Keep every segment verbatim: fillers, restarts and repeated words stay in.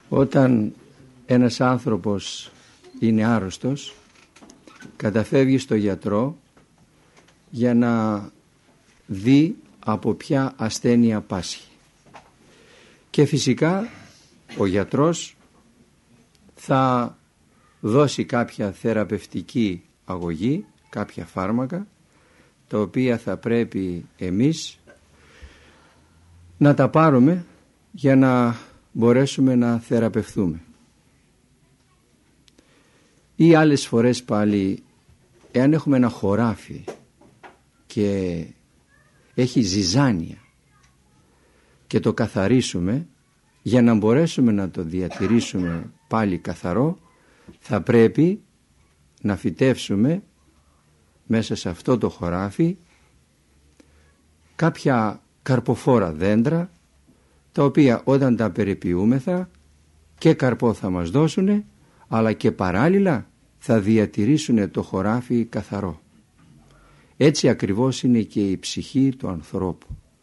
Όταν ένας άνθρωπος είναι άρρωστος, καταφεύγει στο γιατρό για να δει από ποια ασθένεια πάσχει. Και φυσικά ο γιατρός θα δώσει κάποια θεραπευτική αγωγή, κάποια φάρμακα, τα οποία θα πρέπει εμείς να τα πάρουμε για να μπορέσουμε να θεραπευθούμε. Ή άλλες φορές πάλι, εάν έχουμε ένα χωράφι και έχει ζυζάνια και το καθαρίσουμε, για να μπορέσουμε να το διατηρήσουμε πάλι καθαρό, θα πρέπει να φυτεύσουμε μέσα σε αυτό το χωράφι κάποια καρποφόρα δέντρα, τα οποία όταν τα περιποιούμεθα και καρπό θα μας δώσουν, αλλά και παράλληλα θα διατηρήσουν το χωράφι καθαρό. Έτσι ακριβώς είναι και η ψυχή του ανθρώπου.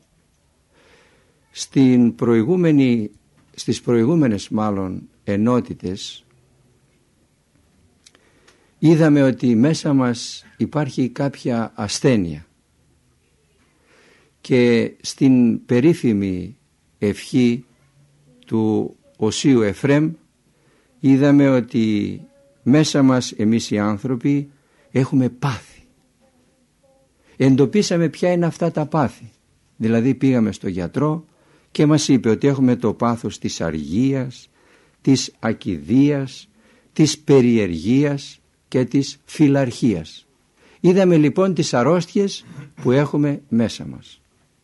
Στην προηγούμενη, στις προηγούμενες μάλλον ενότητες είδαμε ότι μέσα μας υπάρχει κάποια ασθένεια, και στην περίφημη ευχή του Οσίου Εφραίμ είδαμε ότι μέσα μας εμείς οι άνθρωποι έχουμε πάθη. Εντοπίσαμε ποια είναι αυτά τα πάθη. Δηλαδή πήγαμε στο γιατρό και μας είπε ότι έχουμε το πάθος της αργίας, της ακιδείας, της περιεργίας και της φιλαρχίας. Είδαμε λοιπόν τις αρρώστιες που έχουμε μέσα μας.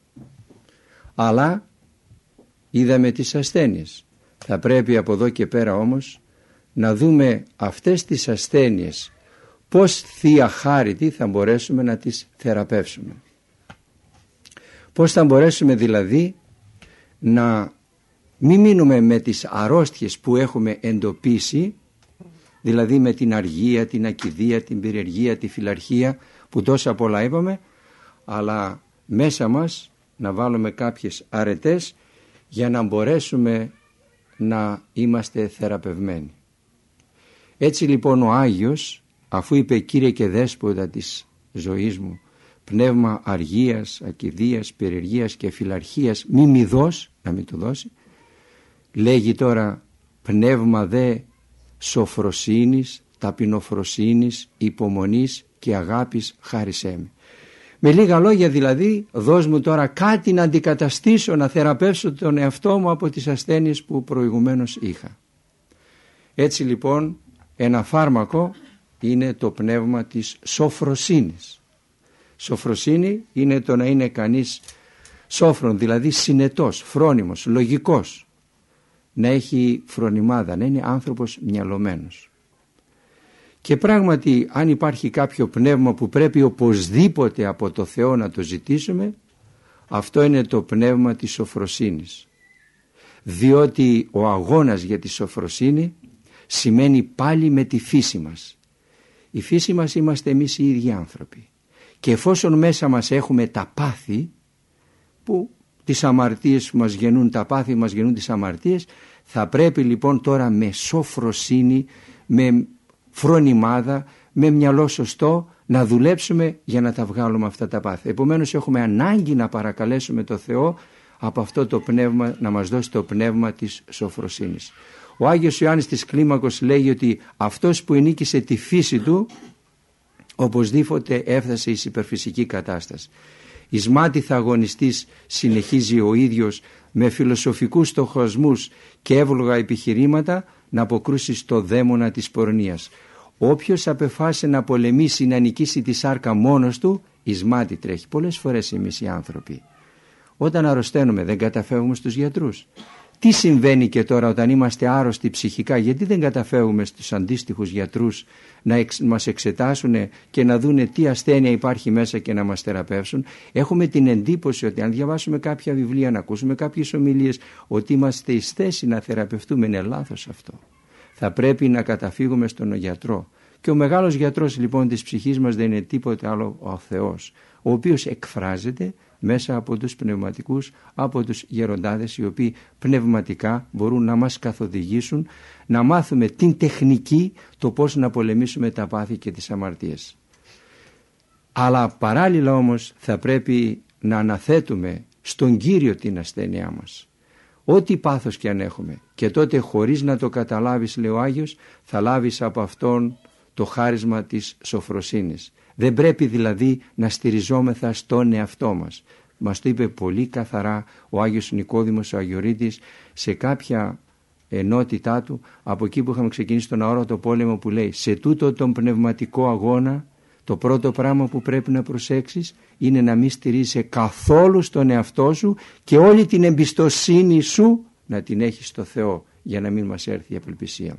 Αλλά είδαμε τις ασθένειες. Θα πρέπει από εδώ και πέρα όμως να δούμε αυτές τις ασθένειες, πώς Θεία Χάριτη θα μπορέσουμε να τις θεραπεύσουμε. Πώς θα μπορέσουμε δηλαδή να μην μείνουμε με τις αρρώστιες που έχουμε εντοπίσει, δηλαδή με την αργία, την ακιδεία, την περιεργία, τη φιλαρχία, που τόσα πολλά είπαμε, αλλά μέσα μας να βάλουμε κάποιες αρετές για να μπορέσουμε να είμαστε θεραπευμένοι. Έτσι λοιπόν ο Άγιος, αφού είπε Κύριε και Δέσποτα της ζωής μου, πνεύμα αργίας, ακιδείας, περιεργίας και φιλαρχίας μη μη δώσει, να μην το δώσει, λέγει τώρα πνεύμα δε σοφροσύνης, ταπεινοφροσύνης, υπομονής και αγάπης χάρισέ με. Με λίγα λόγια δηλαδή, δώσ' μου τώρα κάτι να αντικαταστήσω, να θεραπεύσω τον εαυτό μου από τις ασθένειες που προηγουμένως είχα. Έτσι λοιπόν ένα φάρμακο είναι το πνεύμα της σοφροσύνης. Σοφροσύνη είναι το να είναι κανείς σόφρον, δηλαδή συνετός, φρόνιμος, λογικός. Να έχει φρονιμάδα, να είναι άνθρωπος μυαλωμένος. Και πράγματι αν υπάρχει κάποιο πνεύμα που πρέπει οπωσδήποτε από το Θεό να το ζητήσουμε, αυτό είναι το πνεύμα της σοφροσύνης. Διότι ο αγώνας για τη σοφροσύνη σημαίνει πάλι με τη φύση μας. Η φύση μας είμαστε εμείς οι ίδιοι άνθρωποι. Και εφόσον μέσα μας έχουμε τα πάθη, που τις αμαρτίες που μας γεννούν, τα πάθη μας γεννούν τις αμαρτίες, θα πρέπει λοιπόν τώρα με σοφροσύνη, με φρονιμάδα, με μυαλό σωστό να δουλέψουμε για να τα βγάλουμε αυτά τα πάθη. Επομένως έχουμε ανάγκη να παρακαλέσουμε το Θεό από αυτό το πνεύμα να μας δώσει το πνεύμα της σοφροσύνης. Ο Άγιος Ιωάννης της Κλίμακος λέγει ότι αυτός που ενίκησε τη φύση του οπωσδήποτε έφτασε εις υπερφυσική κατάσταση. Εις μάτιθα αγωνιστής συνεχίζει ο ίδιος με φιλοσοφικούς στοχασμούς και εύλογα επιχειρήματα να αποκρούσει στο δαίμονα της πορνείας. Όποιος απεφάσισε να πολεμήσει, να νικήσει τη σάρκα μόνος του, εις μάτι τρέχει. Πολλές φορές εμείς οι άνθρωποι, όταν αρρωσταίνουμε, δεν καταφεύγουμε στους γιατρούς. Τι συμβαίνει και τώρα όταν είμαστε άρρωστοι ψυχικά, γιατί δεν καταφεύγουμε στους αντίστοιχους γιατρούς να εξ, μας εξετάσουν και να δούνε τι ασθένεια υπάρχει μέσα και να μας θεραπεύσουν? Έχουμε την εντύπωση ότι αν διαβάσουμε κάποια βιβλία, να ακούσουμε κάποιες ομιλίες, ότι είμαστε εις θέση να θεραπευτούμε. Είναι λάθος αυτό. Θα πρέπει να καταφύγουμε στον γιατρό. Και ο μεγάλος γιατρός λοιπόν της ψυχής μας δεν είναι τίποτε άλλο ο Θεός, ο οποίος εκφράζεται μέσα από τους πνευματικούς, από τους γεροντάδες, οι οποίοι πνευματικά μπορούν να μας καθοδηγήσουν, να μάθουμε την τεχνική, το πώς να πολεμήσουμε τα πάθη και τις αμαρτίες. Αλλά παράλληλα όμως θα πρέπει να αναθέτουμε στον Κύριο την ασθένειά μας, ό,τι πάθος και αν έχουμε, και τότε χωρίς να το καταλάβεις, λέει ο Άγιος, θα λάβεις από Αυτόν το χάρισμα της σοφροσύνης. Δεν πρέπει δηλαδή να στηριζόμεθα στον εαυτό μας. Μας το είπε πολύ καθαρά ο Άγιος Νικόδημος ο Αγιορείτης σε κάποια ενότητά του, από εκεί που είχαμε ξεκινήσει τον αόρατο πόλεμο, που λέει: σε τούτο τον πνευματικό αγώνα το πρώτο πράγμα που πρέπει να προσέξεις είναι να μην στηρίζεσαι καθόλου στον εαυτό σου και όλη την εμπιστοσύνη σου να την έχεις στο Θεό, για να μην μας έρθει η απελπισία.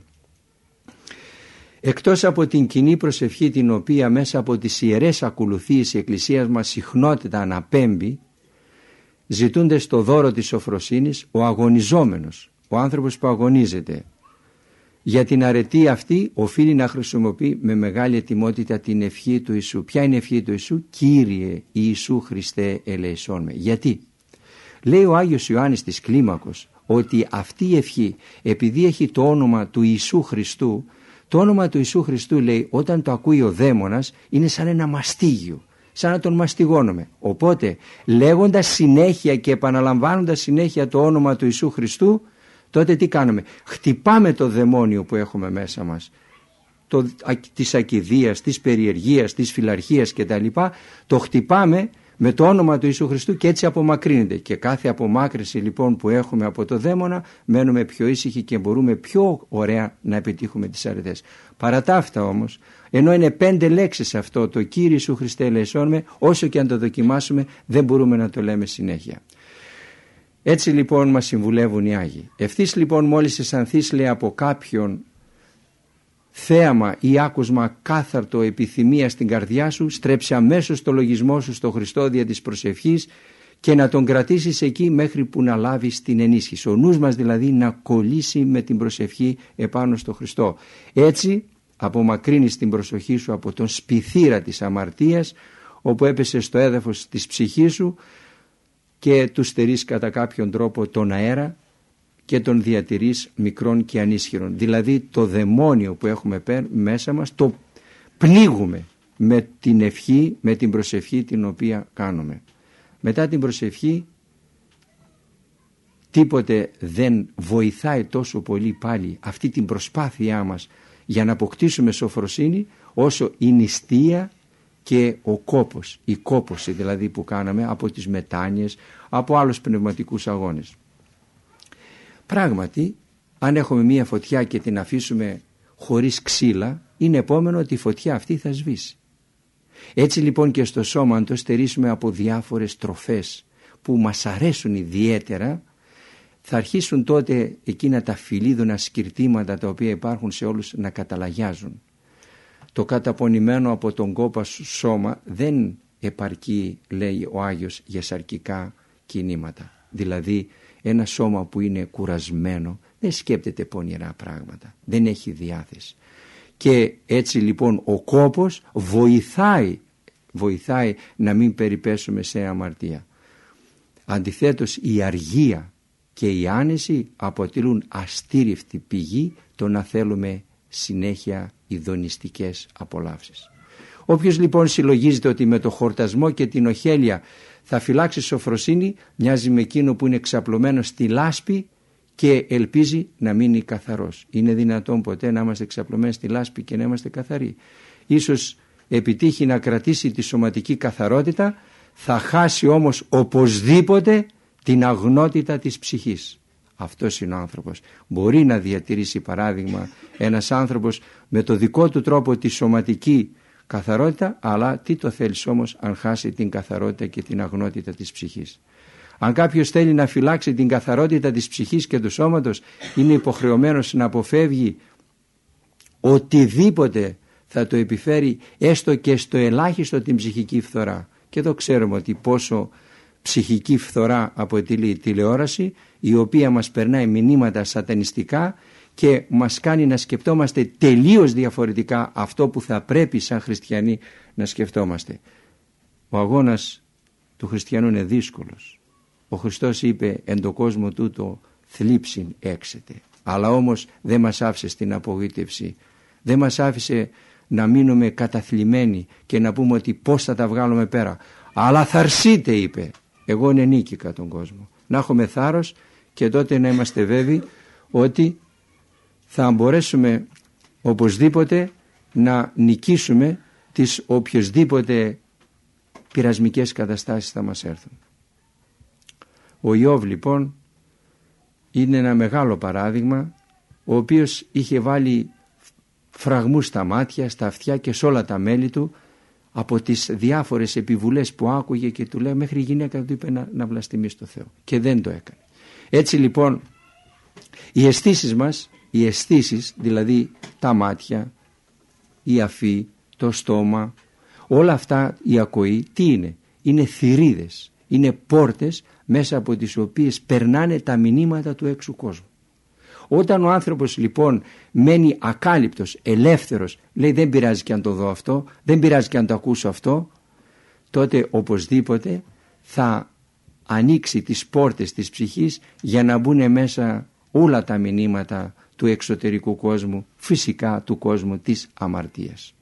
Εκτός από την κοινή προσευχή, την οποία μέσα από τις ιερές ακολουθίες η Εκκλησία μας συχνότητα αναπέμπει, ζητούνται στο δώρο της σοφροσύνης ο αγωνιζόμενος, ο άνθρωπος που αγωνίζεται. Για την αρετή αυτή οφείλει να χρησιμοποιεί με μεγάλη ετοιμότητα την ευχή του Ιησού. Ποια είναι η ευχή του Ιησού? Κύριε Ιησού Χριστέ, ελεησόν με. Γιατί? Λέει ο Άγιος Ιωάννης της Κλίμακος ότι αυτή η ευχή, επειδή έχει το όνομα του Ιησού Χριστού, το όνομα του Ιησού Χριστού, λέει, όταν το ακούει ο δαίμονας, είναι σαν ένα μαστίγιο, σαν να τον μαστιγώνουμε. Οπότε λέγοντας συνέχεια και επαναλαμβάνοντας συνέχεια το όνομα του Ιησού Χριστού, τότε τι κάνουμε? Χτυπάμε το δαιμόνιο που έχουμε μέσα μας, το, της ακηδείας, της περιεργίας, της φιλαρχίας κτλ. Το χτυπάμε με το όνομα του Ιησού Χριστού και έτσι απομακρύνεται. Και κάθε απομάκρυνση λοιπόν που έχουμε από το δαίμονα, μένουμε πιο ήσυχοι και μπορούμε πιο ωραία να επιτύχουμε τις αρετές. Παρά τα αυτά όμως, ενώ είναι πέντε λέξεις αυτό το Κύριε Ιησού Χριστέ ελεησόν με, όσο και αν το δοκιμάσουμε δεν μπορούμε να το λέμε συνέχεια. Έτσι λοιπόν μας συμβουλεύουν οι Άγιοι. Ευθύς λοιπόν μόλις αισθανθείς, λέει, από κάποιον θέαμα ή άκουσμα κάθαρτο επιθυμία στην καρδιά σου, στρέψε αμέσως το λογισμό σου στο Χριστό δια της προσευχής και να τον κρατήσεις εκεί μέχρι που να λάβεις την ενίσχυση. Ο νους μας δηλαδή να κολλήσει με την προσευχή επάνω στο Χριστό. Έτσι απομακρύνεις την προσοχή σου από τον σπιθήρα της αμαρτίας, όπου έπεσε στο έδαφος της ψυχής σου, και του στερείς κατά κάποιον τρόπο τον αέρα και τον διατηρείς μικρόν και ανίσχυρον. Δηλαδή το δαιμόνιο που έχουμε μέσα μας το πνίγουμε με την ευχή, με την προσευχή την οποία κάνουμε. Μετά την προσευχή τίποτε δεν βοηθάει τόσο πολύ πάλι αυτή την προσπάθειά μας για να αποκτήσουμε σοφροσύνη όσο η νηστεία και ο κόπος, η κόπωση δηλαδή που κάναμε από τις μετάνοιες, από άλλους πνευματικούς αγώνες. Πράγματι, αν έχουμε μία φωτιά και την αφήσουμε χωρίς ξύλα, είναι επόμενο ότι η φωτιά αυτή θα σβήσει. Έτσι λοιπόν και στο σώμα, αν το στερήσουμε από διάφορες τροφές που μας αρέσουν ιδιαίτερα, θα αρχίσουν τότε εκείνα τα φιλίδωνα σκυρτήματα τα οποία υπάρχουν σε όλους να καταλαγιάζουν. Το καταπονημένο από τον κόπα σώμα δεν επαρκεί, λέει ο Άγιος, για σαρκικά κινήματα. Δηλαδή ένα σώμα που είναι κουρασμένο δεν σκέπτεται πονηρά πράγματα, δεν έχει διάθεση. Και έτσι λοιπόν ο κόπος βοηθάει, βοηθάει να μην περιπέσουμε σε αμαρτία. Αντιθέτως η αργία και η άνεση αποτελούν αστήρευτη πηγή το να θέλουμε συνέχεια ειδονιστικές απολαύσεις. Όποιος λοιπόν συλλογίζεται ότι με το χορτασμό και την οχέλεια θα φυλάξει σοφροσύνη, μοιάζει με εκείνο που είναι εξαπλωμένο στη λάσπη και ελπίζει να μείνει καθαρός. Είναι δυνατόν ποτέ να είμαστε εξαπλωμένοι στη λάσπη και να είμαστε καθαροί? Ίσως επιτύχει να κρατήσει τη σωματική καθαρότητα, θα χάσει όμως οπωσδήποτε την αγνότητα της ψυχής. Αυτός είναι ο άνθρωπος. Μπορεί να διατηρήσει, παράδειγμα, ένας άνθρωπος με το δικό του τρόπο τη σωματική καθαρότητα, αλλά τι το θέλεις όμως αν χάσει την καθαρότητα και την αγνότητα της ψυχής? Αν κάποιος θέλει να φυλάξει την καθαρότητα της ψυχής και του σώματος, είναι υποχρεωμένος να αποφεύγει οτιδήποτε θα το επιφέρει έστω και στο ελάχιστο την ψυχική φθορά. Και εδώ ξέρουμε ότι πόσο ψυχική φθορά αποτελεί η τηλεόραση, η οποία μας περνάει μηνύματα σατανιστικά και μας κάνει να σκεφτόμαστε τελείως διαφορετικά αυτό που θα πρέπει σαν χριστιανοί να σκεφτόμαστε. Ο αγώνας του χριστιανού είναι δύσκολος. Ο Χριστός είπε εν το κόσμο τούτο θλίψην έξετε. Αλλά όμως δεν μας άφησε στην απογοήτευση. Δεν μας άφησε να μείνουμε καταθλιμμένοι και να πούμε ότι πώς θα τα βγάλουμε πέρα. Αλλά θαρσείτε, είπε. Εγώ είναι νίκηκα τον κόσμο. Να έχουμε θάρρος και τότε να είμαστε βέβαιοι ότι θα μπορέσουμε οπωσδήποτε να νικήσουμε τις οποιοσδήποτε πειρασμικές καταστάσεις θα μας έρθουν. Ο Ιώβ λοιπόν είναι ένα μεγάλο παράδειγμα, ο οποίος είχε βάλει φραγμούς στα μάτια, στα αυτιά και σε όλα τα μέλη του από τις διάφορες επιβουλές που άκουγε και του λέει, μέχρι η γυναίκα του είπε να, να βλαστημείς το Θεό και δεν το έκανε. Έτσι λοιπόν οι αισθήσεις μας, οι αισθήσεις δηλαδή τα μάτια, η αφή, το στόμα, όλα αυτά η ακοή τι είναι? Είναι θηρίδες, είναι πόρτες μέσα από τις οποίες περνάνε τα μηνύματα του έξω κόσμου. Όταν ο άνθρωπος λοιπόν μένει ακάλυπτος, ελεύθερος, λέει δεν πειράζει και αν το δω αυτό, δεν πειράζει και αν το ακούσω αυτό, τότε οπωσδήποτε θα ανοίξει τις πόρτες της ψυχής για να μπουν μέσα όλα τα μηνύματα του εξωτερικού κόσμου, φυσικά του κόσμου της αμαρτίας.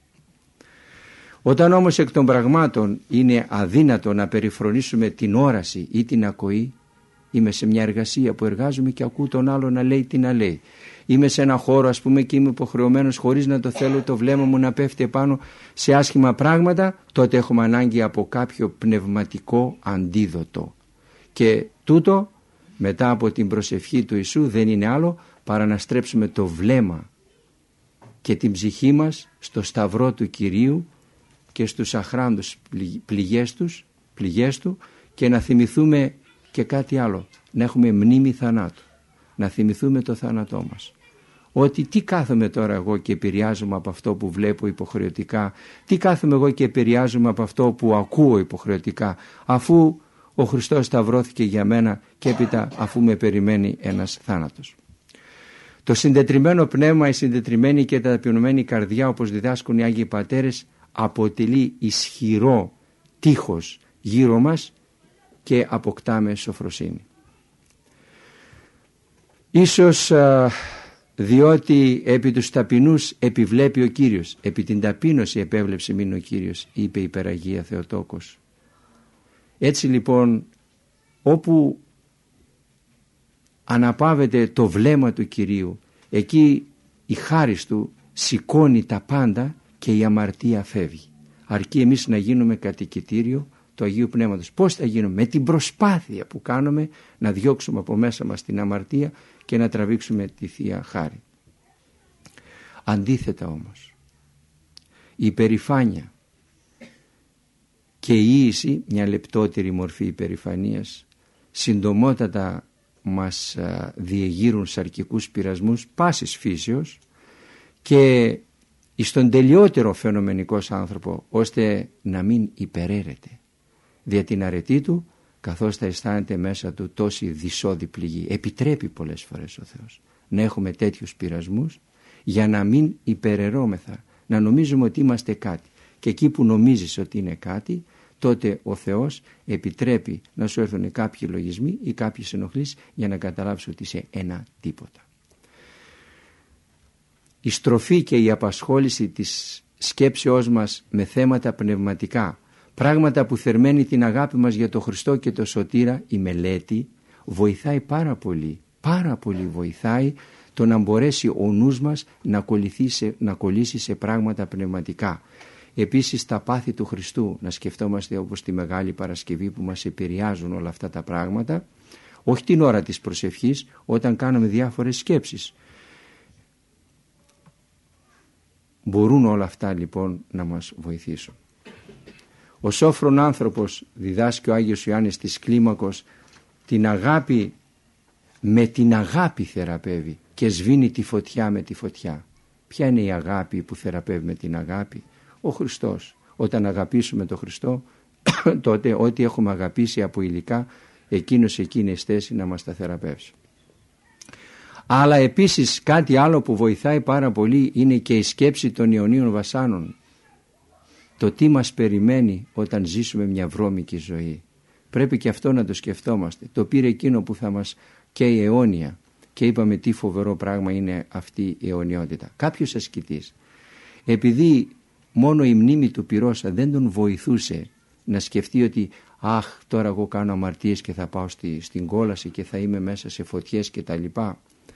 Όταν όμως εκ των πραγμάτων είναι αδύνατο να περιφρονήσουμε την όραση ή την ακοή, είμαι σε μια εργασία που εργάζομαι και ακούω τον άλλο να λέει τι να λέει. Είμαι σε ένα χώρο ας πούμε και είμαι υποχρεωμένος χωρίς να το θέλω το βλέμμα μου να πέφτει επάνω σε άσχημα πράγματα, τότε έχουμε ανάγκη από κάποιο πνευματικό αντίδοτο. Και τούτο μετά από την προσευχή του Ιησού δεν είναι άλλο παρά να στρέψουμε το βλέμμα και την ψυχή μας στο σταυρό του Κυρίου και στους αχράντους πληγές, τους, πληγές του και να θυμηθούμε και κάτι άλλο, να έχουμε μνήμη θανάτου, να θυμηθούμε το θάνατό μας. Ότι τι κάθομαι τώρα εγώ και επηρεάζομαι από αυτό που βλέπω υποχρεωτικά, τι κάθομαι εγώ και επηρεάζομαι από αυτό που ακούω υποχρεωτικά, αφού ο Χριστός σταυρώθηκε για μένα και έπειτα αφού με περιμένει ένας θάνατος. Το συντετριμμένο πνεύμα, η συντετριμένη και ταπεινωμένη καρδιά, όπως διδάσκουν οι Άγιοι Πατέρες, αποτελεί ισχυρό τείχος γύρω μας και αποκτάμε σοφροσύνη. Ίσως α, διότι επί τους ταπεινούς επιβλέπει ο Κύριος, επί την ταπείνωση επέβλεψε μην ο Κύριος, είπε η Υπεραγία Θεοτόκος. Έτσι λοιπόν όπου αναπαύεται το βλέμμα του Κυρίου, εκεί η χάρις του σηκώνει τα πάντα και η αμαρτία φεύγει. Αρκεί εμείς να γίνουμε κατοικητήριο του Αγίου Πνεύματος. Πώς θα γίνουμε? Με την προσπάθεια που κάνουμε να διώξουμε από μέσα μας την αμαρτία και να τραβήξουμε τη Θεία Χάρη. Αντίθετα όμως, η υπερηφάνεια και η ίηση, μια λεπτότερη μορφή υπερηφανίας, συντομότατα μας διεγείρουν σαρκικούς πειρασμούς πάσης φύσεως και στον τελειότερο φαινομενικός άνθρωπο, ώστε να μην υπεραίρεται δια την αρετή του, καθώς θα αισθάνεται μέσα του τόση δυσόδη πληγή. Επιτρέπει πολλές φορές ο Θεός να έχουμε τέτοιους πειρασμούς για να μην υπεραιρώμεθα, να νομίζουμε ότι είμαστε κάτι. Και εκεί που νομίζεις ότι είναι κάτι, τότε ο Θεός επιτρέπει να σου έρθουν κάποιοι λογισμοί ή κάποιες ενοχλήσεις για να καταλάβεις ότι είσαι ένα τίποτα. Η στροφή και η απασχόληση της σκέψεώς μας με θέματα πνευματικά, πράγματα που θερμαίνει την αγάπη μας για τον Χριστό και τον Σωτήρα, η μελέτη βοηθάει πάρα πολύ, πάρα πολύ βοηθάει το να μπορέσει ο νους μας να, σε, να κολλήσει σε πράγματα πνευματικά. Επίσης τα πάθη του Χριστού, να σκεφτόμαστε όπως τη Μεγάλη Παρασκευή που μας επηρεάζουν όλα αυτά τα πράγματα, όχι την ώρα της προσευχής, όταν κάνουμε διάφορες σκέψεις. Μπορούν όλα αυτά λοιπόν να μας βοηθήσουν. Ο σόφρον άνθρωπος, διδάσκει ο Άγιος Ιωάννης της Κλίμακος, την αγάπη με την αγάπη θεραπεύει και σβήνει τη φωτιά με τη φωτιά. Ποια είναι η αγάπη που θεραπεύει με την αγάπη? Ο Χριστός. Όταν αγαπήσουμε τον Χριστό, τότε ό,τι έχουμε αγαπήσει από υλικά, εκείνος εκείνη στέση να μας τα θεραπεύσει. Αλλά επίσης κάτι άλλο που βοηθάει πάρα πολύ είναι και η σκέψη των Ιωνίων Βασάνων. Το τι μας περιμένει όταν ζήσουμε μια βρώμικη ζωή. Πρέπει και αυτό να το σκεφτόμαστε. Το πήρε εκείνο που θα μας καίει αιώνια. Και είπαμε τι φοβερό πράγμα είναι αυτή η αιωνιότητα. Κάποιος ασκητής, επειδή μόνο η μνήμη του πυρώσα δεν τον βοηθούσε να σκεφτεί ότι αχ, τώρα εγώ κάνω αμαρτίες και θα πάω στη, στην κόλαση και θα είμαι μέσα σε φωτιές και τα λοιπά.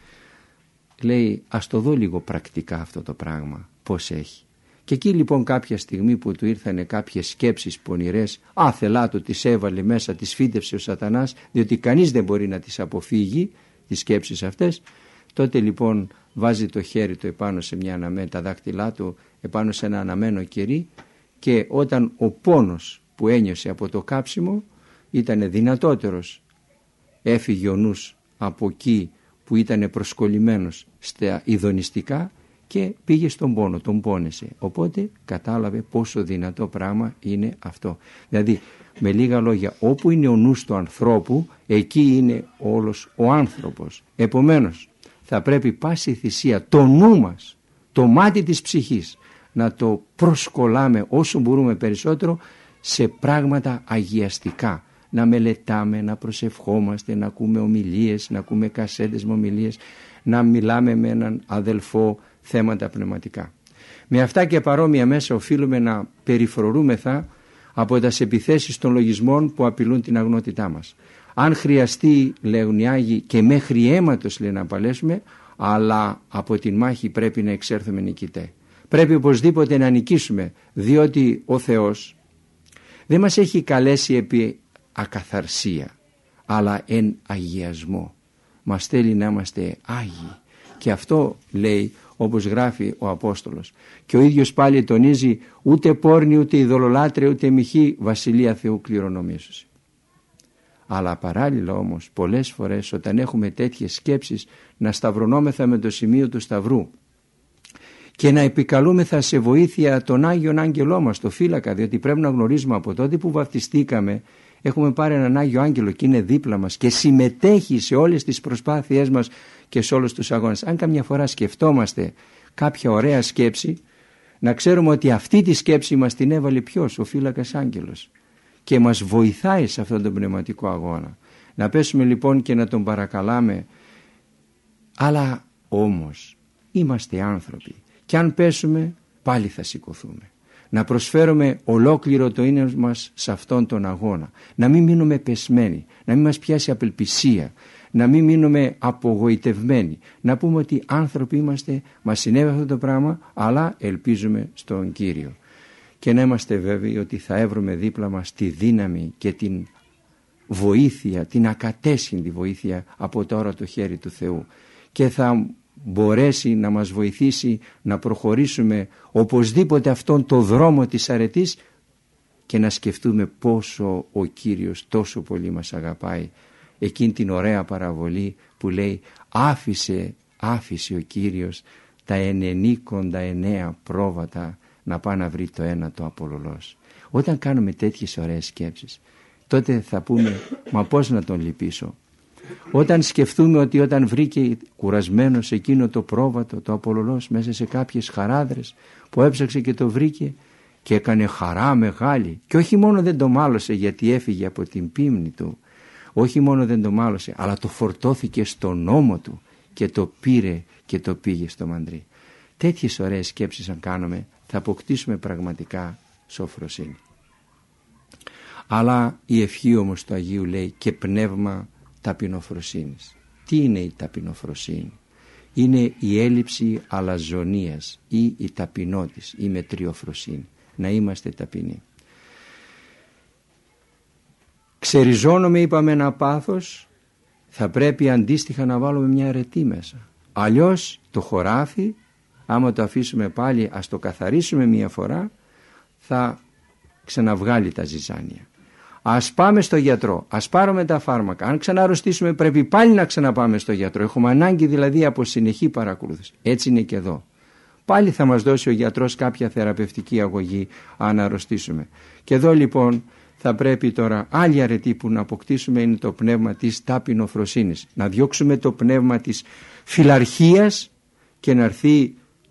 Λέει, ας το δω λίγο πρακτικά αυτό το πράγμα, πώς έχει. Και εκεί λοιπόν κάποια στιγμή που του ήρθανε κάποιες σκέψεις πονηρές, άθελά του τις έβαλε μέσα, τις φύτευσε ο σατανάς, διότι κανείς δεν μπορεί να τις αποφύγει, τις σκέψεις αυτές. Τότε λοιπόν βάζει το χέρι του επάνω σε μια αναμένη, τα δάχτυλά του επάνω σε ένα αναμένο κερί, και όταν ο πόνος που ένιωσε από το κάψιμο ήταν δυνατότερος, έφυγε ο νους από εκεί που ήταν προσκολλημένος στα ειδονιστικά και πήγε στον πόνο, τον πόνεσε. Οπότε κατάλαβε πόσο δυνατό πράγμα είναι αυτό. Δηλαδή με λίγα λόγια, όπου είναι ο νους του ανθρώπου, εκεί είναι όλος ο άνθρωπος. Επομένως θα πρέπει πάση θυσία το νου μας, το μάτι της ψυχής, να το προσκολάμε όσο μπορούμε περισσότερο σε πράγματα αγιαστικά. Να μελετάμε, να προσευχόμαστε, να ακούμε ομιλίες, να ακούμε κασέτες με ομιλίες, να μιλάμε με έναν αδελφό θέματα πνευματικά. Με αυτά και παρόμοια μέσα οφείλουμε να περιφρορούμεθα από τις επιθέσεις των λογισμών που απειλούν την αγνότητά μας. Αν χρειαστεί, λέγουν οι Άγιοι, και μέχρι αίματος, λέει, να παλέσουμε, αλλά από την μάχη πρέπει να εξέρθουμε νικητέ. Πρέπει οπωσδήποτε να νικήσουμε, διότι ο Θεός δεν μας έχει καλέσει επί ακαθαρσία, αλλά εν αγιασμό. Μας θέλει να είμαστε άγιοι. Και αυτό λέει, όπως γράφει ο Απόστολος. Και ο ίδιος πάλι τονίζει, ούτε πόρνη, ούτε ειδωλολάτρια, ούτε μοιχή, βασιλεία Θεού κληρονομήσωση. Αλλά παράλληλα όμως πολλές φορές όταν έχουμε τέτοιες σκέψεις, να σταυρωνόμεθα με το σημείο του σταυρού και να επικαλούμεθα σε βοήθεια τον Άγιον Άγγελό μας, το φύλακα, διότι πρέπει να γνωρίζουμε από τότε που βαπτιστήκαμε έχουμε πάρει έναν Άγιο Άγγελο και είναι δίπλα μας και συμμετέχει σε όλες τις προσπάθειές μας και σε όλους τους αγώνες. Αν καμιά φορά σκεφτόμαστε κάποια ωραία σκέψη, να ξέρουμε ότι αυτή τη σκέψη μας την έβαλε ποιος? Ο φύλακας Άγγελος, και μας βοηθάει σε αυτόν τον πνευματικό αγώνα. Να πέσουμε λοιπόν και να τον παρακαλάμε, αλλά όμως είμαστε άνθρωποι και αν πέσουμε πάλι θα σηκωθούμε. Να προσφέρουμε ολόκληρο το είναι μας σε αυτόν τον αγώνα. Να μην μείνουμε πεσμένοι, να μην μας πιάσει απελπισία, να μην μείνουμε απογοητευμένοι. Να πούμε ότι άνθρωποι είμαστε, μας συνέβη αυτό το πράγμα, αλλά ελπίζουμε στον Κύριο. Και να είμαστε βέβαιοι ότι θα έβρουμε δίπλα μας τη δύναμη και την βοήθεια, την ακατέσχυντη βοήθεια από τώρα το χέρι του Θεού. Και θα μπορέσει να μας βοηθήσει να προχωρήσουμε οπωσδήποτε αυτόν το δρόμο της αρετής και να σκεφτούμε πόσο ο Κύριος τόσο πολύ μας αγαπάει. Εκείνη την ωραία παραβολή που λέει άφησε, άφησε ο Κύριος τα ενενήκοντα εννέα πρόβατα να πάει να βρει το ένα το απολωλός. Όταν κάνουμε τέτοιες ωραίες σκέψεις, τότε θα πούμε μα πώς να τον λυπήσω. Όταν σκεφτούμε ότι όταν βρήκε κουρασμένος εκείνο το πρόβατο, το απολωλός, μέσα σε κάποιες χαράδρες που έψαξε και το βρήκε και έκανε χαρά μεγάλη, και όχι μόνο δεν το μάλωσε γιατί έφυγε από την πίμνη του, όχι μόνο δεν το μάλωσε, αλλά το φορτώθηκε στον ώμο του και το πήρε και το πήγε στο μαντρί. Τέτοιες ωραίες σκέψεις αν κάνουμε θα αποκτήσουμε πραγματικά σοφροσύνη. Αλλά η ευχή όμως του Αγίου λέει και πνεύμα ταπεινοφροσύνης. Τι είναι η ταπεινοφροσύνη? Είναι η έλλειψη αλαζονίας ή η ταπεινότης, η μετριοφροσύνη. Να είμαστε ταπεινοί. Ξεριζώνομαι, είπαμε, ένα πάθος, θα πρέπει αντίστοιχα να βάλουμε μια αρετή μέσα. Αλλιώς το χωράφι, άμα το αφήσουμε πάλι, ας το καθαρίσουμε μια φορά, θα ξαναβγάλει τα ζυζάνια. Ας πάμε στο γιατρό, ας πάρουμε τα φάρμακα. Αν ξαναρρωστήσουμε πρέπει πάλι να ξαναπάμε στο γιατρό. Έχουμε ανάγκη δηλαδή από συνεχή παρακολούθηση. Έτσι είναι και εδώ. Πάλι θα μας δώσει ο γιατρός κάποια θεραπευτική αγωγή αν αρρωστήσουμε. Και εδώ λοιπόν θα πρέπει τώρα άλλη αρετή που να αποκτήσουμε είναι το πνεύμα της ταπεινοφροσύνης. Να διώξουμε το πνεύμα της φιλαρχίας και να έρθει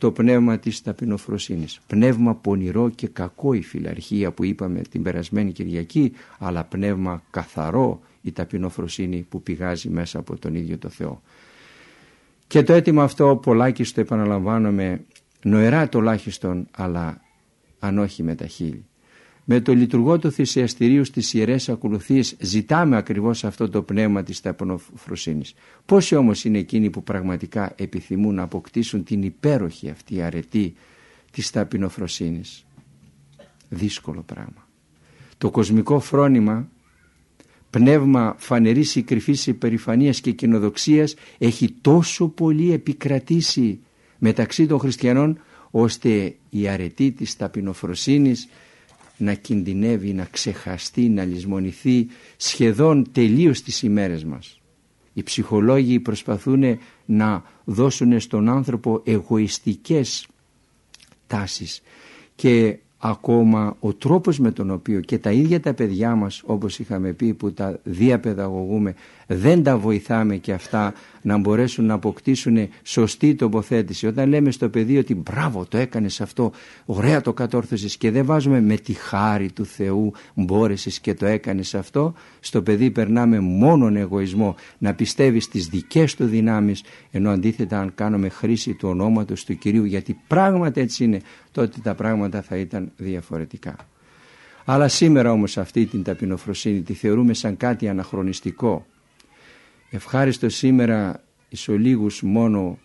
το πνεύμα της ταπεινοφροσύνης. Πνεύμα πονηρό και κακό η φιλαρχία που είπαμε την περασμένη Κυριακή, αλλά πνεύμα καθαρό η ταπεινοφροσύνη που πηγάζει μέσα από τον ίδιο το Θεό. Και το αίτημα αυτό πολλάκις το επαναλαμβάνομαι νοερά τουλάχιστον, αλλά αν όχι με τα χείλη. Με το λειτουργό του θυσιαστηρίου στις Ιερές Ακολουθίες ζητάμε ακριβώς αυτό το πνεύμα της ταπεινοφροσύνης. Πόσοι όμως είναι εκείνοι που πραγματικά επιθυμούν να αποκτήσουν την υπέροχη αυτή αρετή της ταπεινοφροσύνης? Δύσκολο πράγμα. Το κοσμικό φρόνημα, πνεύμα φανερής ή κρυφής υπερηφανίας και κοινοδοξίας, έχει τόσο πολύ επικρατήσει μεταξύ των χριστιανών, ώστε η αρετή της ταπεινοφροσύνης να κινδυνεύει, να ξεχαστεί, να λησμονηθεί σχεδόν τελείως τις ημέρες μας. Οι ψυχολόγοι προσπαθούν να δώσουν στον άνθρωπο εγωιστικές τάσεις και ακόμα ο τρόπος με τον οποίο και τα ίδια τα παιδιά μας, όπως είχαμε πει, που τα διαπαιδαγωγούμε, δεν τα βοηθάμε και αυτά να μπορέσουν να αποκτήσουν σωστή τοποθέτηση. Όταν λέμε στο παιδί ότι μπράβο, το έκανες αυτό, ωραία το κατόρθωσες, και δεν βάζουμε με τη χάρη του Θεού μπόρεσες και το έκανες αυτό, στο παιδί περνάμε μόνον εγωισμό, να πιστεύει στις δικές του δυνάμεις, ενώ αντίθετα αν κάνουμε χρήση του ονόματος του Κυρίου, γιατί πράγματι έτσι είναι, τότε τα πράγματα θα ήταν διαφορετικά. Αλλά σήμερα όμως αυτή την ταπεινοφροσύνη τη θεωρούμε σαν κάτι αναχρονιστικό. Ευχάριστο σήμερα εις ολίγους μόνο